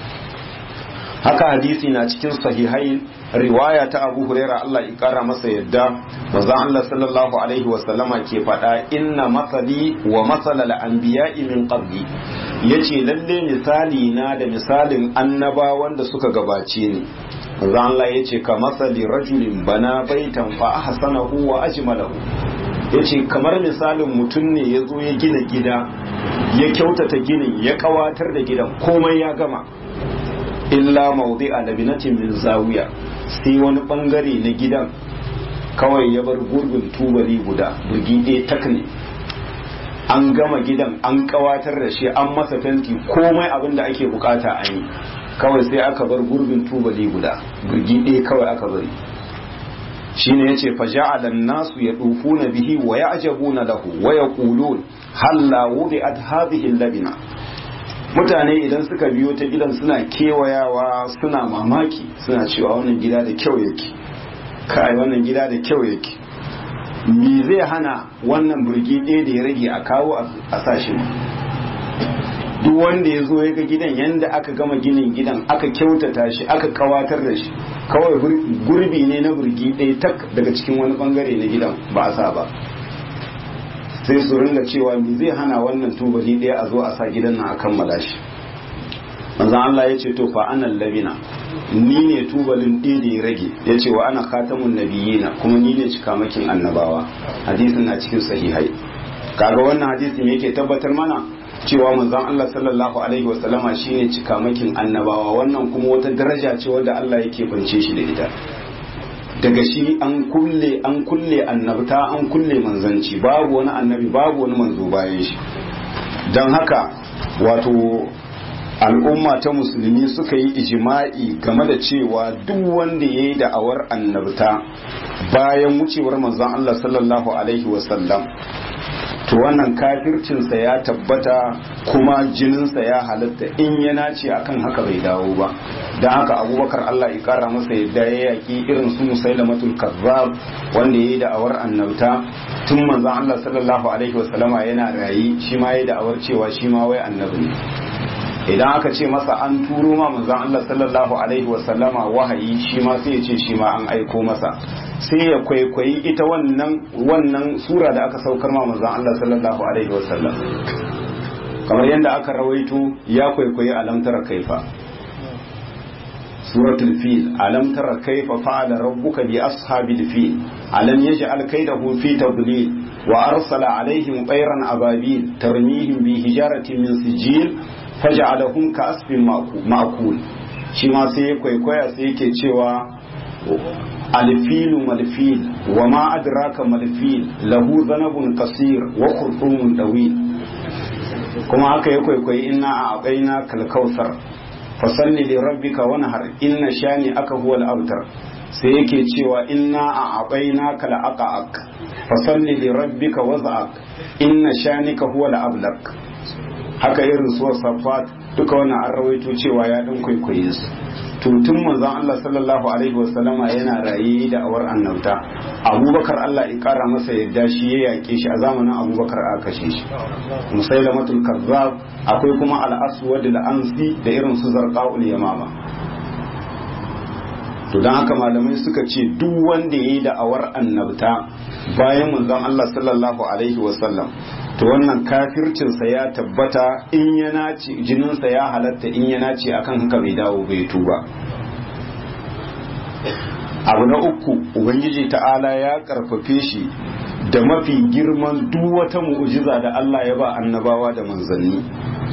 haka hadisi na cikin sahihai, riwaya ta Abu Huraira Allah ya kara masa yadda, manzon Allah sallallahu alaihi wa sallama ke faɗa inna masali wa masalal anbiya'i min qabli, yace lalle misali na da misalin annabawan da suka gabace ni. manzon Allah yace ka masali rajulin bana baitan fa ahsanahu wa ajmalahu, yace kamar misalin mutum ne ya zo ya gina gida, ya kyautata ginin, ya kawatar da gidan, komai ya gama, illa mawdi'a labinatin min zawiya, sai wani bangare na gidan kawai ya bar gurbin tubali guda, burgi ɗaya tak ne. an gama gidan, an kawatar da shi, an masa fenti, komai abin da ake bukata an yi, kawai sai aka bar gurbin tubali guda, burgi ɗaya kawai aka bari. shine yace faja'ala an-nasu yadufuna bihi wa ya'jabuna lahu wa yaqulun halla wudi'at hadhihi al-labina. mutane idan suka biyo ta gidan suna kewayawa, suna mamaki, suna cewa wannan gida da kyau yake, kai wannan gida da kyau yake, me zai hana wannan burgi ɗaya da ya rage a kawo a sashi. duk wanda ya zo ya ga gidan yanda aka gama ginin gidan, aka kyautata shi, aka kawatar da shi, kawai gurbi ne na burgi ɗaya tak daga cikin wani bangare na gidan ba a sa ba, sai su ringa cewa me zai hana wannan tubali ɗaya a zo a sa gidan nan a kammala shi. manzon Allah ya ce to fa anan labina, ni ne tubalin ɗaya da ya rage, ya ce wa ana khatamun nabiyina, kuma ni ne cikamakin annabawa. hadisin na cikin sahihai. kaga wannan hadisin yake tabbatar mana cewa manzon Allah sallallahu alaihi wasallama shine cikamakin annabawa. wannan kuma wata daraja ce wadda Allah yake bance shi da ita. daga shi an kulle annabta, an kulle manzanci, babu wani annabi, babu wani manzo bayan shi. don haka wato al'umma ta musulmi suka yi ijima'i game da cewa duk wanda ya yi da'awar annabta bayan wucewar manzon Allah sallallahu alaihi wasallam, to wannan kafircinsa ya tabbata kuma jininsa ya halatta in ya nace akan haka bai dawo ba. don haka abubakar Allah ya kara masa yadda ya yaki irin su musailamatul kazzab wanda ya yi da'awar annabta tun manzon Allah sallallahu alaihi wasallama yana rayi, shi ma ya yi da'awar cewa shi ma wai annabi ne. idan aka ce masa an turo ma manzon Allah sallallahu alaihi wasallama wahayi, shi ma sai ya ce shi ma an aiko masa, sai ya kwaikwayi ita wannan sura da aka saukar ma manzon Allah sallallahu alaihi wasallam, kamar yadda aka rawaito ya kwaikwayi alam tara kaifa, suratul fil, alam tara kaifa fa'ala rabbuka bi ashabil fil alam yaj'al kaydahu fi tadlil wa arsala alaihim tayran ababil tarmihim bi hijaratin min sijil faj'alahum ka'asfin ma'kul. shi ma sai ya kwaikwaya sai yake cewa alfilu malfil wa ma adraka malfil lahu zanabun qasir wa khurtumun dawil. kuma haka ya kwaikwayi inna a'tayna kal kautsar fasalli li rabbika wanhar inna shani aka huwal abtar, sai yake cewa inna a'tayna kal aqaq fasalli li rabbika waz'aq inna shanika huwal ablaq. haka irin suwar safat duka wannan an rawaito cewa ya dan kwaikwaye su. tun manzon Allah sallallahu alaihi wasallama yana raye da awar annabta, abubakar Allah ya kara masa yadda shi ya yake shi a zamanin abubakar aka kashe shi. musailamatul kazzab, akwai kuma al-aswad al-ansi da irin su zarqaul yamama. to dan haka malamai suka ce duk wanda yayi da awar annabta bayan manzon Allah sallallahu alaihi wasallam, to wannan kafircinsa ya tabbata in ya nace, jininsa ya halatta in ya nace akan haka bai dawo bai tuba. abu na uku, ubangiji ta'ala ya karfafe shi da mafi girman duk wata mu'ujiza da Allah ya ba annabawa da manzanni,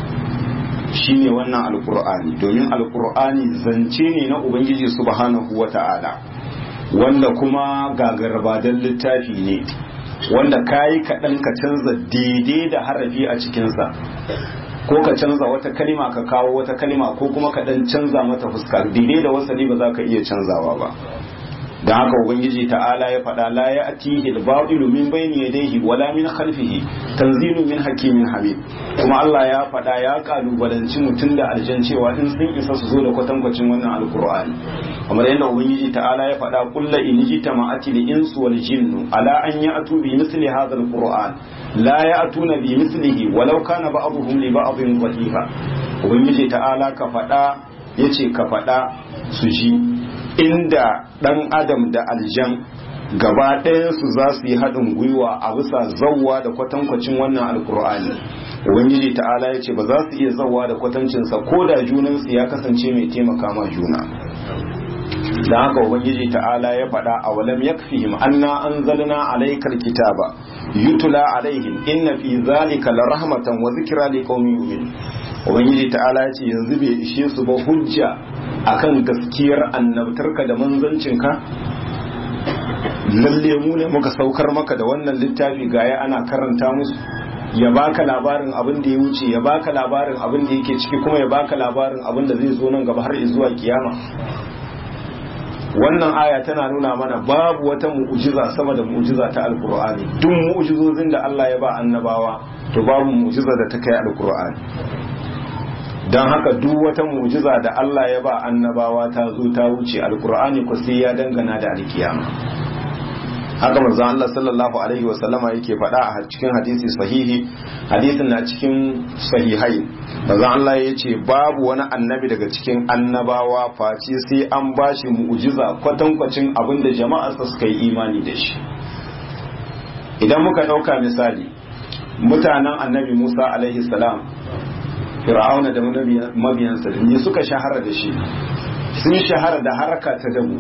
shine wannan alkur'ani. domin alkur'ani zance ne na ubangiji subhanahu wata'ala, wanda kuma gagarbadan littafi ne, wanda kayi kaɗan ka canza daidai da harafi a cikinsa, ko ka canza wata kalima ka kawo wata kalima, ko kuma ka ɗan canza mata fuska daidai da wasali ba za ka iya canzawa ba. don haka ubangiji ta'ala ya faɗa la ya atihi al-batilu min bayni yadayhi wala min khalfihi tanzilu min hakimin hamid. kuma Allah ya faɗa ya kalubalanci mutum da aljan cewa in sun isa su zo da kwatankwacin wannan alqur'ani, kamar yadda ubangiji ta'ala ya faɗa kullu in jitama'ati al-insu wal jinnu ala an ya'tu bi misli hadha al-qur'an la ya'tuna bi mislihi walau kana ba'dhum li ba'dhin dhahira. ubangiji ta'ala ka faɗa, yace ka faɗa su ji, inda dan adam da aljan gaba ɗayansu za su yi haɗin gwiwa a bisa zawwa da kwatankwacin wannan alkur'ani, ubangiji ta'ala ya ce ba za su iya zawwa da kwatancinsa ko da junansu ya kasance mai taimaka ma juna. don haka ubangiji ta'ala ya faɗa a walam yakfihim anna anzalna alaykal kitaba yutla alaihim inna fi zalika la rahmatan wa zikra liqaumin yu'minun. ubangiji ta'ala ya ce yanzu bai ishe su ba hujja akan gaskiyar annabtarka da manzancinka, lalle mu ne muka saukar maka da wannan littafi gaya ana karanta musu, ya baka labarin abin da ya wuce, ya baka labarin abin da yake ciki, kuma ya baka labarin abin da zai zo nan gaba har zuwa kiyama. wannan aya tana nuna mana babu wata mu'jiza sama da mu'jiza ta alkur'ani. duk mu'jizozin da Allah ya ba annabawa to babu mu'jiza da ta kai alkur'ani. don haka duk wata mu'jiza da Allah ya ba annabawa ta zo ta wuce, alkur'ani ko sai ya dangana da alkiyama. haka manzo Allah sallallahu alaihi wa sallama yake faɗa a cikin hadisi sahihi, hadisin na cikin sahihai, manzo Allah ya ce babu wani annabi daga cikin annabawa face sai an bashi mu'jiza kwatankwacin abin da jama'arsa suka yi imani da shi. idan muka ɗauka misali mutanen annabi Musa alaihi salam, fir'auna da mabiyansa ne suka shahara da shi, sun shahara da haraka ta dabo.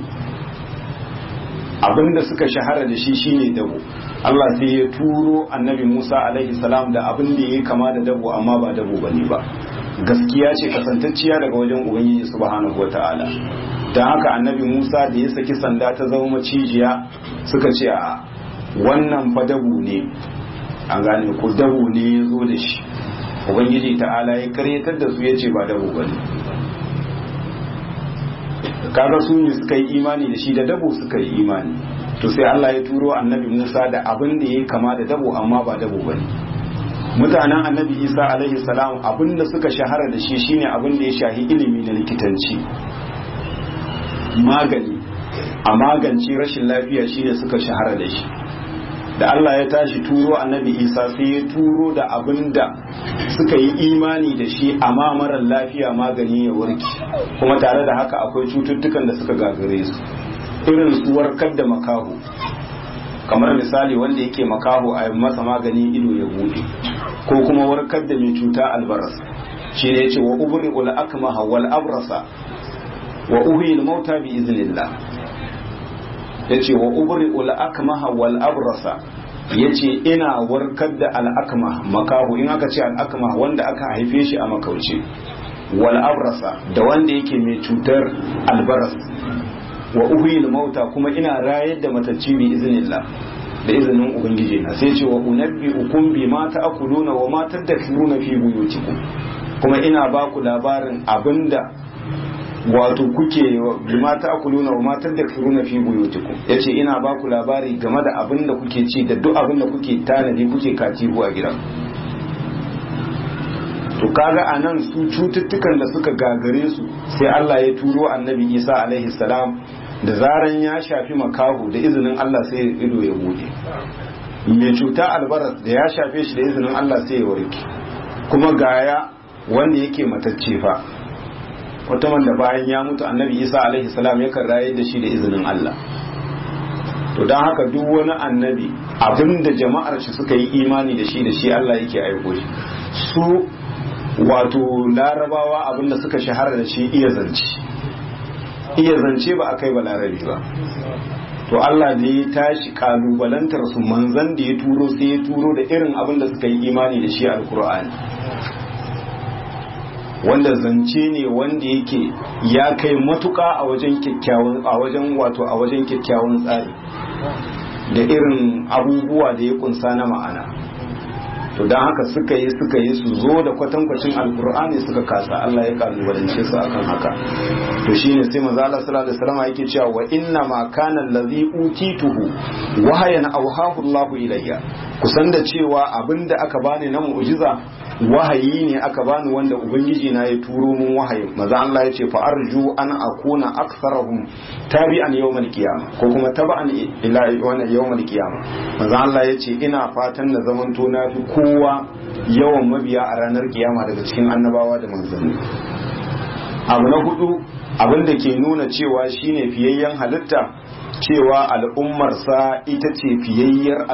abinda suka shahara da shi shine dabo. Allah sai ya turo annabi Musa alaihi salam da abin da yake kama da dabo amma ba dabo bane ba, gaskiya ce kasantacciya daga wajen ubangiji subhanahu wataala. dan haka annabi Musa da ya saki sanda ta zama macijiya suka ce a wannan fa dabo ne, an gane ko dabo ne ya zo da shi. ubangiji ta'ala ya karyatar da su ya ce ba dabo bane. kaga su ne suka yi imani da shi da dabo suka yi imani, to sai Allah ya turo annabi Musa da abin da ya kama da dabo amma ba dabo bane. Mutanen annabi Isa alaihi salam abin da suka shahara da shi shine abin da ya shahi ilimi na likitanci, magani a magance rashin lafiya shine suka shahara da shi. Da Allah ya tashi turo annabi Isa sai ya turo da abin da suka yi imani da shi amma marar lafiya magani ya warke, kuma tare da haka akwai cututtukan da suka gagare su, irin su warkar da makaho, kamar misali wanda yake makaho a masa magani ido ya bude, ko kuma warkar da mai cuta albaras, shi ne yace wa ubri'ul akmaha wal abrasa wa uhyil mauta bi iznillah. yace wa ubri'ul akmaha wal abrasa, yace ina warkar da al'akma makahu, in aka ce al'akma wanda aka haife shi a makauce, wal abrasa da wanda yake mai cutar albaras, wa uhyil mauta kuma ina rayar da matacci bi iznillah, da izinin ubangiji na. Sai ce wa unabbi'ukum bima ta'kuluna wa ma tadakhiruna fi buyutikum, kuma ina ba ku labarin abinda wato kuke bima ta'kuluna wa ma tadakhiruna fi buyutikum, yace ina ba ku labari game da abinda kuke ci da duk abinda kuke tanadi kuke katibu a gidan. To kaga anan su cututtukan da suka gagare su sai Allah ya turo annabi Isa alaihi salam, da zaran ya shafi makahu da izinin Allah sai ido ya bude, mai cuta albaras da ya shafe shi da izinin Allah sai ya warke, kuma gaya wanda yake matacce fa wata wanda bayan ya mutu annabi Isa alaihi salam yakan rayar da shi da izinin Allah. To don haka duk wani annabi abinda jama'ar shi suka yi imani da shi Allah yake aiko shi. Su wato larabawa abinda suka shahara da shi iya zance ba a kai ba larabi ba. To Allah ne ya tashi kalubalantar su, manzan da ya turo sai ya turo da irin abinda suka yi imani da shi alkur'ani, wanda zance ne wanda yake ya kai matuka a wajen kyakkyawan tsari da irin abubuwa da ya kunsa na ma'ana. To don haka suka yi su zo da kwatankwacin alkur'ani suka kasa, Allah ya kalubalance su akan haka. To shine sai manzo Allah sallallahu alaihi wasallam yake cewa wa inna ma kana allazi utituhu wahayan awhahu Allahu ilayya, kusan da cewa abinda aka bani na mu'jiza wahayi ne aka bani wanda ubangiji na ya turo mun wahayi. Manzo Allah ya ce fa arju an akuna aktharahum tabi'an yawmal qiyamah, ko kuma taba'an ila yawmal qiyamah. Manzo Allah ya ce ina fatan na zamanto na fi kowa yawan mabiya a ranar kiyama daga cikin annabawa da manzanni. Abu na hudu abinda ke nuna cewa shine fiyayyen halitta, cewa al'ummarsa ita ce fiyayyar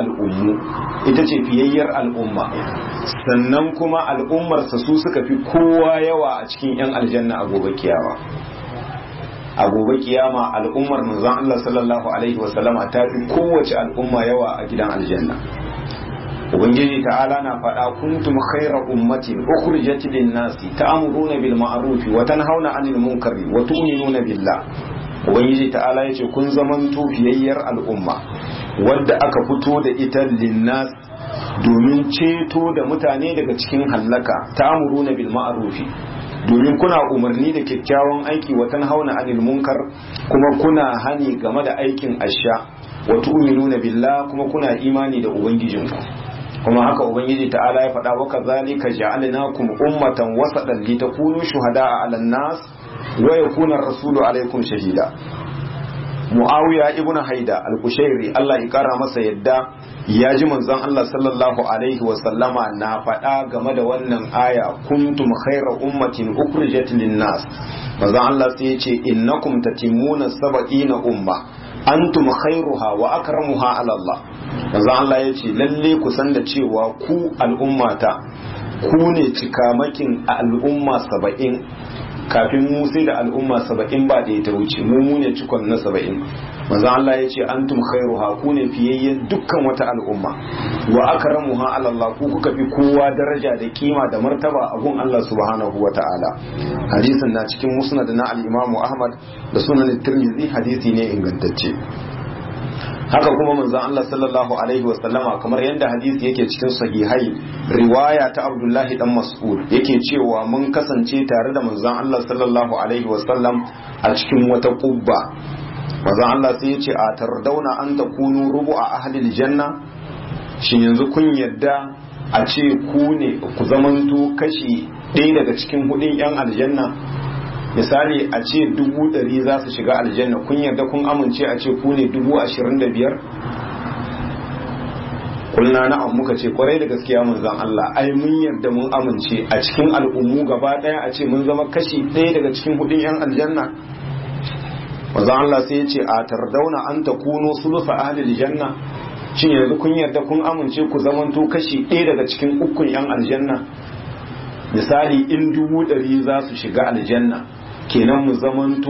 al'umma, sannan kuma al'ummarsa su suka fi kowa yawa a cikin 'yan aljanna a gobe kiyama. A gobe kiyama al'ummar manzon Allah sallallahu alaihi wasallama ta fi kowace al'umma yawa a gidan aljanna. Ubangiji ta'ala na faɗa kuntum khayra ummatin ukhrijat lin-nasi ta'muruna bil ma'ruf wa tanhauna 'anil munkari wa tu'minuna billah. Ubangiji ta'ala yace kun zamanto fiyayyar al'umma wadda aka fito da ita linnas domin ceto da mutane daga cikin hallaka, ta'muruna bil ma'ruf, domin kuna umarni da kyakkyawan aiki wa tanhauna 'anil munkar, kuma kuna hani game da aikin asha, wa tu'minuna billah, kuma kuna imani da ubangijinku. Kuma haka ubangiji ta'ala ya faɗa wa kazalika ja'alnakum ummatan wasatan litakunu shuhada'a 'alan nas wa yakuna ar-rasulu 'alaykum shahida. Muawiya ibn Haida al-Kushairi Allah ya kara masa yadda ya ji manzon Allah sallallahu alaihi wa sallama na faɗa game da wannan aya kuntum khayra ummatin ukhrijat lin-nas. Manzon Allah sai ya ce innakum tatimuna sab'ina umma antum khairuha wa akramuha ala Allah. Manzo Allah ya ce lalle ku san da cewa ku al'ummata ku ne cikamakin al'umma 70, kafin mu sai da al'umma 70 ba da ta wuce, mu ne cikon na 70. Manzo Allah ya ce antum khairuha, ku ne fiyayyen dukkan wata al'umma, wa akramuha ala Allah, ku kuka fi kowa daraja da kima da martaba a gun Allah subhanahu wa ta'ala. Hadisin na cikin musnad na al-Imam Ahmad da sunan Tirmidhi, hadisi ne ingantacce. haka kuma manzon Allah sallallahu alaihi wasallama kamar yadda hadisi yake cikin sahihai riwaya ta Abdullahi dan Mas'ud yake cewa mun kasance tare da manzon Allah sallallahu alaihi wasallam a cikin wata kubba. manzon Allah sai ya ce a tardauna an takunu rubu'a ahli aljanna, shin yanzu kun yadda a ce ku ne ku zamanto kashi ɗaya daga cikin hudun yan aljanna? Misali a ce 100 za su shiga aljanna, kun yarda kun amince a ce ku ne 25,000? Kulna na'am, muka ce kwarai da gaskiya manzon Allah, ai mun yarda mun amince a cikin al'ummu gaba daya a ce mun zama kashi ɗaya daga cikin hudun yan aljanna. Manzon Allah sai ya ce a tardauna an takunu sulusa ahli aljanna, shin yanzu kun yarda kun amince ku zamanto kashi ɗaya daga cikin ukun yan aljanna? Misali in 100 za su shiga aljanna, kenan mu zamanto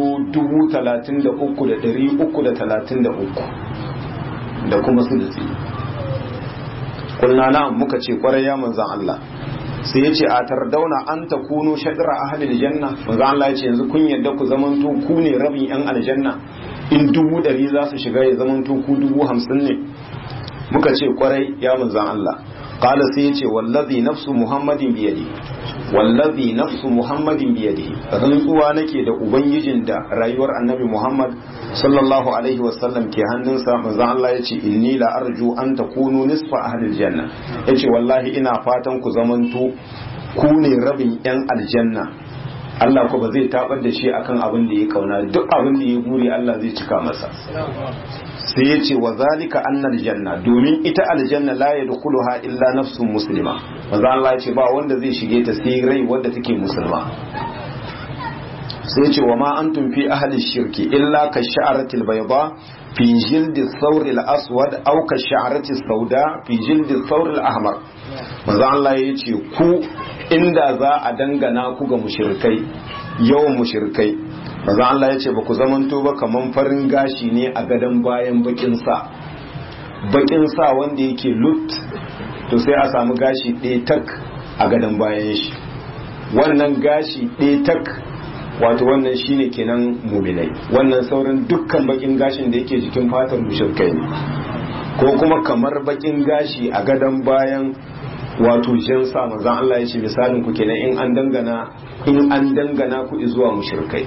33,333 da kuma sulusi. Kulna na'am, muka ce kwarai ya manzan Allah. Sai ya ce a tardauna an ta kuno shadra ahli aljanna, manzan Allah ya ce yanzu kun yadda ku zamanto ku ne rabin yan aljanna, in 100 za su shiga ya zamanto ku 50,000 ne? Muka ce kwarai ya manzan Allah. Qala sai ya ce wallazi nafsu muhammadin biyadi, wallazi nafsu muhammadin biyadi, rantsuwa nake da ubangijin da rayuwar annabi Muhammad sallallahu alaihi wasallam ke hannunsa. manzon Allah yace inni la arju an takunu nisfa ahli aljanna, yace wallahi ina fatan ku zamanto ku ne rabin yan aljanna. Allah ko ba zai tabar da shi akan abin da ya kauna, duk abin da ya guri Allah zai cika masa. Sai ya ce wa zalika annal janna, domin ita aljanna la yadkhuluha illa nafsun muslima. manzo Allah ya ce ba wanda zai shige ta sai rai wanda take musulma. Sai ya ce wa ma antum fi ahli shirki illa ka sha'aratil bayda fi jildi thawr al aswad aw ka sha'arati sauda fi jildi thawr al ahmar. manzo Allah ya ce ku inda za a dangana ku ga mushrikai, yawan mushrikai, manzo Allah ya ce ba ku zamanto ba kaman farin gashi ne a gadon bayan bakin sa wanda yake lut, to sai a samu gashi ɗaya tak a gadon bayan shi. Wannan gashi ɗaya tak, wato wannan shine kenan mu'minai. Wannan sauran dukkan bakin gashin da yake jikin fatar mushrikai ne, ko kuma kamar bakin gashi a gadon bayan wato jinsa. manzon Allah ya ce misalin ku kenan in an dangana ku zuwa mushrikai.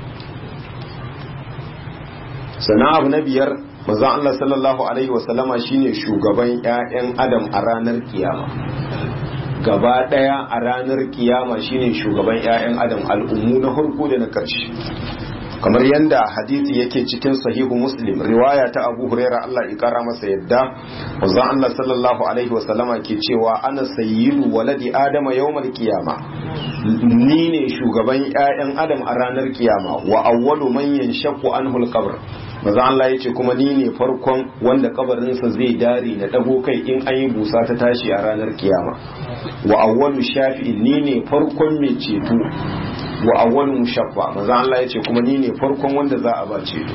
Sana abu na biyar, manzon Allah sallallahu alaihi wasallama shine shugaban ƴaƴan adam a ranar kiyama. Gaba daya a ranar kiyama shine shugaban ƴaƴan adam, al'ummu na farko da na ƙarshe. Kamar yadda hadisi yake cikin sahihu Muslim, riwaya ta Abu Huraira Allah ya kara masa yadda, manzon Allah sallallahu alaihi wasallama ke cewa ana sayyidu waladi adama yawmal qiyama, ni ne shugaban ƴaƴan adam a ranar kiyama, wa awwalu man yanshaqqu anhu al-qabr. manzon Allah yace kuma ni ne farkon wanda kabarinsa zai dare na dago kai in an yi busa ta tashi a ranar kiyama, wa awwalu shafi'in, ni ne farkon mai ceto, wa awwalu mushaffa, manzo Allah yace kuma ni ne farkon wanda za a ba ceto.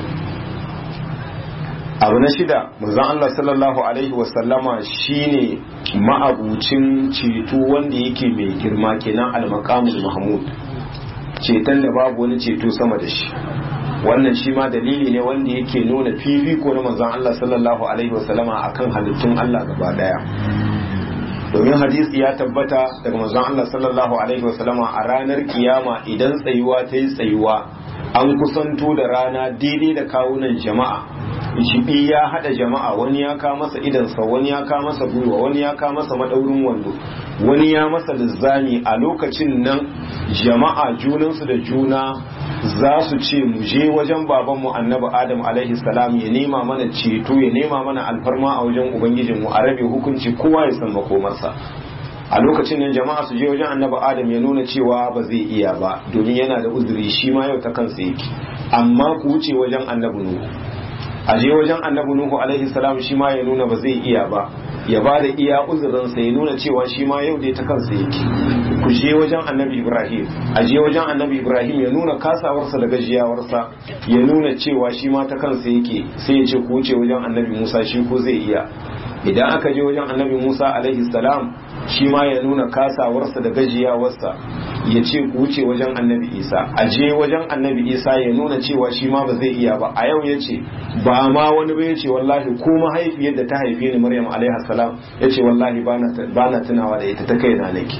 Abu na shida, manzo Allah sallallahu alaihi wasallama shine ma'abucin ceto wanda yake mai girma, kenan al-maqamul mahmud, ceton da babu wani ceto sama da shi. Wannan shi ma dalili ne wanda yake nuna fifiko na manzo Allah sallallahu alaihi wasallama akan halittun Allah gaba daya. Domin hadisi ya tabbata daga manzon Allah sallallahu alaihi wasallama a ranar kiyama idan tsayuwa ta yi tsayuwa, an kusanto da rana daidai da kawunan jama'a, shibi ya hada jama'a, wani ya ka masa idansa, wani ya ka masa gwiwa, wani ya ka masa madaurin wando, wani ya masa lizzami. A lokacin nan jama'a junansu da juna za su ce mu je wajen babanmu annabi Adam alaihi salam ya nema mana ceto, ya nema mana alfarma a wajen ubangijinmu, a rabe hukunci kowa ya san makomarsa. A lokacin nan jama'a su je wajen annabi Adam ya nuna cewa ba zai iya ba, domin yana da uzuri, shi ma yau ta kansa yake. Amma ku wuce wajen annabi Nuhu, a je wajen annabi Nuhu alaihi salam, shi ma ya nuna ba zai iya ba, ya ba da iya uzurinsa, ya nuna cewa shi ma yau dai ta kansa yake. Ku je wajen annabi Ibrahim, a je wajen annabi Ibrahim ya nuna kasawarsa da gajiyawarsa, ya nuna cewa shi ma ta kansa yake, sai ya ce ku wuce wajen annabi Musa, shi ko zai iya. Idan aka je wajen annabi Musa alaihi salam, shi ma ya nuna kasawarsa da gajiyawarsa, ya ce ku wuce wajen annabi isa a je wajen annabi isa ya nuna cewa shi ma ba zai iya ba a yau ya ce ba ma wani ba ya ce wallahi ko mahaifiyar da ta haife ni maryam alaihi salam ya ce wallahi ba na tunawa da ita ta kai na nake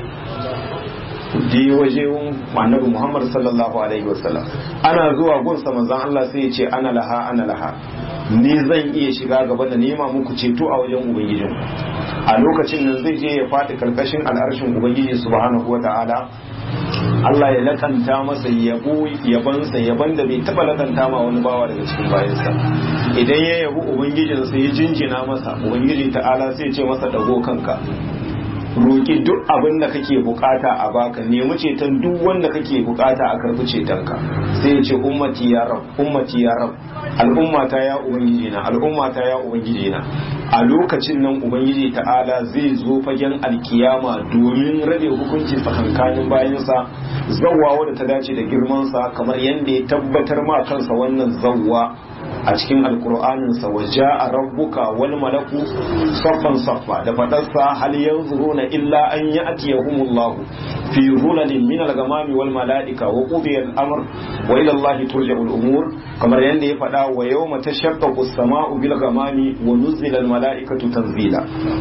di waje annabi muhammad sallallahu alaihi wasallam ana zuwa gunsa manzon Allah sai ya ce ana laha ni zan iya shiga gaba da nema muku ceto a wajen ubangijin a lokacin nan zai je ya faɗi karkashin al'arshin ubangiji subhanahu wata'ala Allah ya lakanta masa yaban da bai taba lakanta ma wani bawa daga cikin bayansa idan ya yabi ubangijinsa ya jinjina masa ubangiji ta'ala sai ya ce masa dago kanka roki duk abin da kake bukata a baka nemi ceton duk wanda kake bukata a karbi cetonka sai ya ce ummati ya rab al'ummata ya ubangiji na al'ummata ya ubangiji na a lokacin nan ubangiji ta'ala zai zo fagen alkiyama domin rabe hukunci tsakankanin bayansa zawwa wadda ta dace da girmansa kamar yadda ya tabbatar ma kansa wannan zawwa a cikin alkur'aninsa wa ja'a rabbuka wal malaku saffan saffa da fadarsa hal yanzuruna illa an ya'tiyahumullahu fi zulalin min al-ghamami wal mala'ika wa qudiya al-amr wa ila Allah turja'u al-umur kamar yanda ya fada wa yawma tashaqqaqu as-sama'u bil ghamami wa nuzila al-mala'ikatu tanzila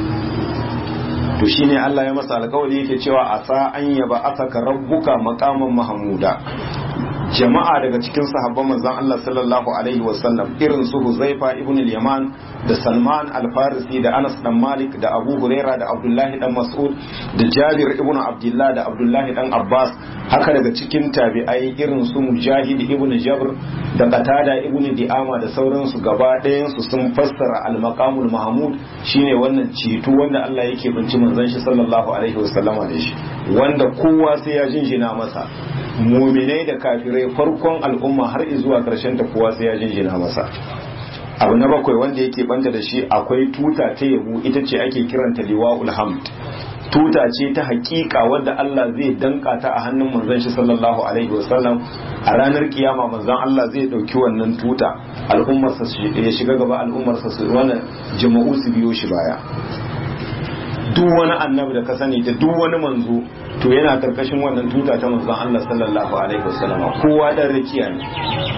to shine Allah ya masa alƙawari yake cewa asa an yaba asaka rabbuka maqaman mahmuda jama'a daga cikin sahabban manzon Allah sallallahu alaihi wasallam irin su Huzaifa ibn al-Yaman da Salman al-Farisi da Anas dan Malik da Abu Huraira da Abdullah dan Mas'ud da Jabir ibn Abdullah da Abdullah dan Abbas haka daga cikin tabi'ai irin su Mujahid ibn Jabr da Qatada ibn Di'ama da sauransu gaba ɗayan su sun fassara al-maqamul mahmud shine wannan ceto wanda Allah yake binci manzon shi sallallahu alaihi wasallama da shi wanda kowa sai ya jinjina masa muminai da kafirai farkon al'umma har zuwa karshen ta kowa sai ya jinjina masa abu na bakwai wanda yake banta da shi akwai tuta ta yabo ita ce ake kiranta liwa'ul hamd tuta ce ta hakika wadda Allah zai danka ta a hannun manzon shi sallallahu alaihi wasallam a ranar kiyama manzon Allah zai dauki wannan tuta al'ummar sa ya shiga gaba al'ummar sa su wannan jama'u su biyo shi baya duk wani annabi da ka sani da duk wani manzo to yana karkashin wannan tuta ta manzon Allah sallallahu alaihi wasallam kowa dan rakiya ne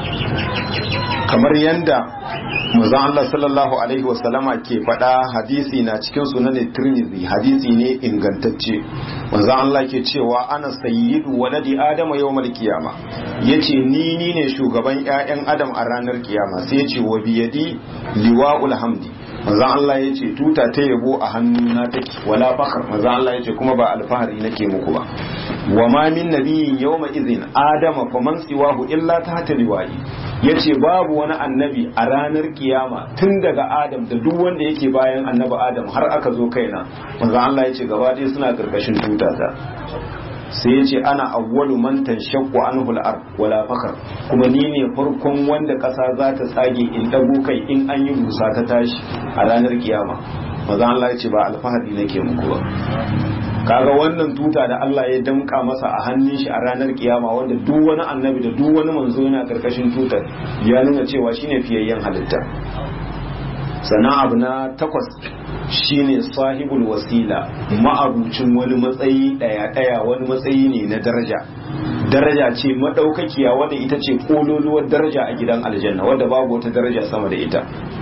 kamar yanda manzon Allah sallallahu alaihi wasallama ke faɗa hadisi na cikin sunan Tirmidhi hadisi ne ingantacce manzon Allah ke cewa ana sayyidu waladi adama yawmal qiyama yace ni ne shugaban ƴaƴan adam a ranar kiyama sai yace wa biyadi liwa'ul hamdi manzon Allah yace tuta ta yabo a hannuna take wala fakhr manzon Allah yace kuma ba alfahari nake muku ba wa ma min nabiyyin yawma idhin adama faman siwahu illa tahta liwa'i yace babu wani annabi a ranar kiyama tun daga adam da duk wanda yake bayan annabi adam har aka zo kaina manzon Allah yace gaba ɗaya suna karkashin tutata sai yace ana awwalu man tanshaqqu anhu al-ard wala fakhr kuma ni ne farkon wanda kasa za ta tsage in dago kai in an yi busa ta tashi a ranar kiyama manzon Allah yace ba alfahari nake muku ba kaga wannan tuta da Allah ya damka masa a hannun shi a ranar kiyama wanda duk wani annabi da duk wani manzo yana karkashin tutar ya nuna cewa shine fiyayyen halitta sannan abu na 8 shine sahibul wasila ma'abucin wani matsayi daya wani matsayi ne na daraja ce madaukakiya wanda ita ce kololuwar daraja a gidan aljanna wanda babu wata daraja sama da ita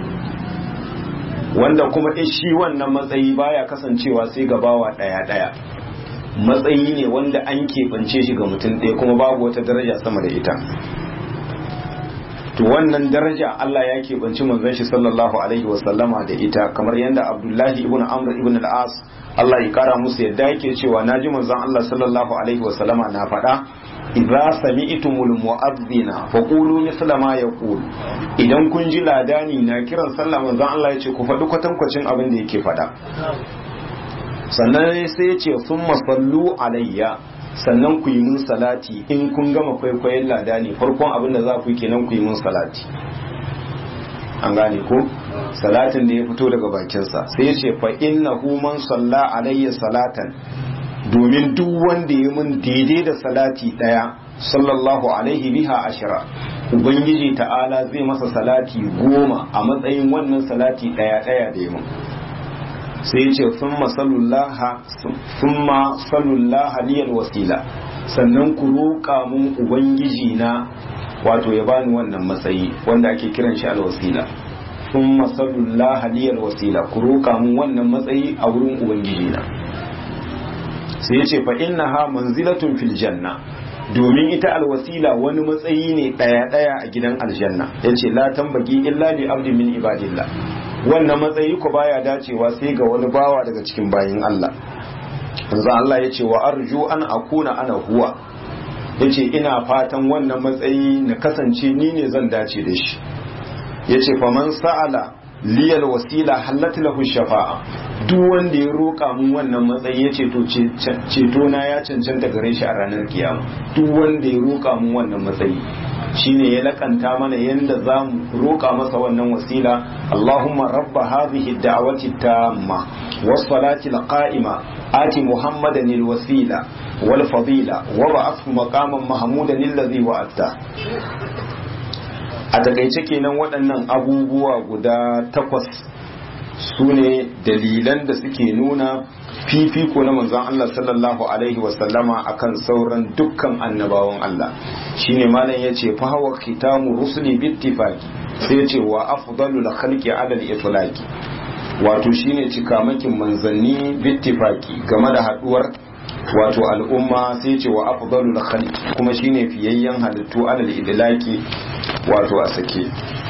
wanda kuma shi wannan matsayi baya kasancewa sai ga bawa daya matsayi ne wanda an keɓance shi ga mutum ɗaya kuma babu wata daraja sama da ita to wannan daraja Allah ya keɓanci manzon shi sallallahu alaihi wasallama da ita kamar yadda Abdullahi ibn Amr ibn al-As Allah ya kara musu yadda yake cewa naji manzon Allah sallallahu alaihi wasallama na faɗa idza sami'tumul mu'adhdhina faqulu mithla ma yaqul idan kun ji ladani na kiran sallah manzon Allah ya ce ku faɗi kwatankwacin abin da yake faɗa sannan sai ya ce summa sallu alayya sannan ku yi mun salati in kun gama kwaikwayon ladani farkon abin da za ku yi kenan ku yi mun salati an gane ko salatin da ya fito daga bakinsa sai ya ce fa innahu man salla alayya salatan domin duk wanda ya mun daidai da salati daya sallallahu alaihi biha ashira ubangiji ta'ala zai masa salati 10 a matsayin wannan salati daya da ya mun sai ya ce thumma sallullaha liyal wasila sannan ku roƙa mun ubangiji na wato ya bani wannan matsayi wanda ake kiran shi alwasila thumma sallallahu liyal wasila ku roƙa mun wannan matsayi a wurin ubangiji na sai yace fa innaha manzilatun fil janna domin ita alwasila wani matsayi ne daya a gidan aljanna yace la tambagi illa li abdi min ibadillah wannan matsayi ko baya dacewa sai ga wani bawa daga cikin bayin Allah manzo Allah yace wa arju an akuna ana huwa yace ina fatan wannan matsayi na kasance ni ne zan dace da shi yace fa man sa'ala liyal wasila halat lahu shafa'a duk wanda ya roka mun wannan matsayi yace to ceto na ya cancanta gare shi a ranar kiyama duk wanda ya roka mun wannan matsayi shine ya lakanta mana yanda zamu roka masa wannan wasila Allahumma rabba hadhihi ad-da'wati tamma was-salati al-qa'ima ati Muhammadan al-wasila wal fadila wa ba'athu maqaman mahmudan alladhi wa'ata. A takaice kenan waɗannan abubuwa guda 8 su ne dalilan da suke nuna fifiko na manzon Allah sallallahu alaihi wasallama akan sauran dukkan annabawan Allah shine malam yace fa hawa khitamu rusuli bittifaqi sai yace wa afdalul khalqi ala al-itlaqi wato shine cikamakin manzanni bittifaqi game da haduwar wato al'umma sai yace wa afdalul khalqi kuma shine fiyayyen halittu ala al-idlaqi wato a sake.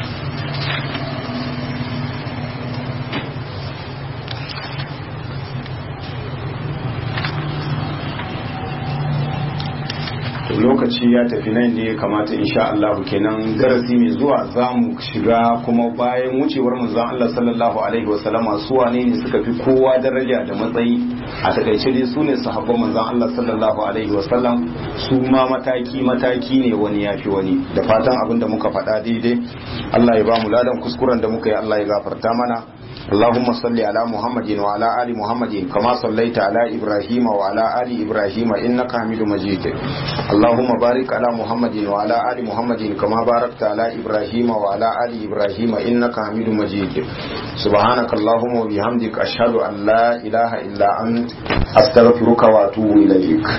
Lokaci ya tafi nan ne kamata insha Allah kenan darasi mai zuwa za mu shiga kuma bayan wucewar manzon Allah sallallahu alaihi wasallama su wane ne suka fi kowa daraja da matsayi a takaice dai su ne sahabban manzon Allah sallallahu alaihi wasallam su ma mataki ne wani ya fi wani da fatan abin da muka faɗa daidai Allah ya ba mu ladan kuskuren da muka yi Allah ya gafarta mana اللهم صل على محمد وعلى آل محمد كما صليت على إبراهيم وعلى آل إبراهيم إنك حميد مجيد اللهم بارك على محمد وعلى آل محمد كما باركت على إبراهيم وعلى آل إبراهيم إنك حميد مجيد سبحانك اللهم وبحمدك أشهد أن لا إله إلا أنت أستغفرك وأتوب إليك.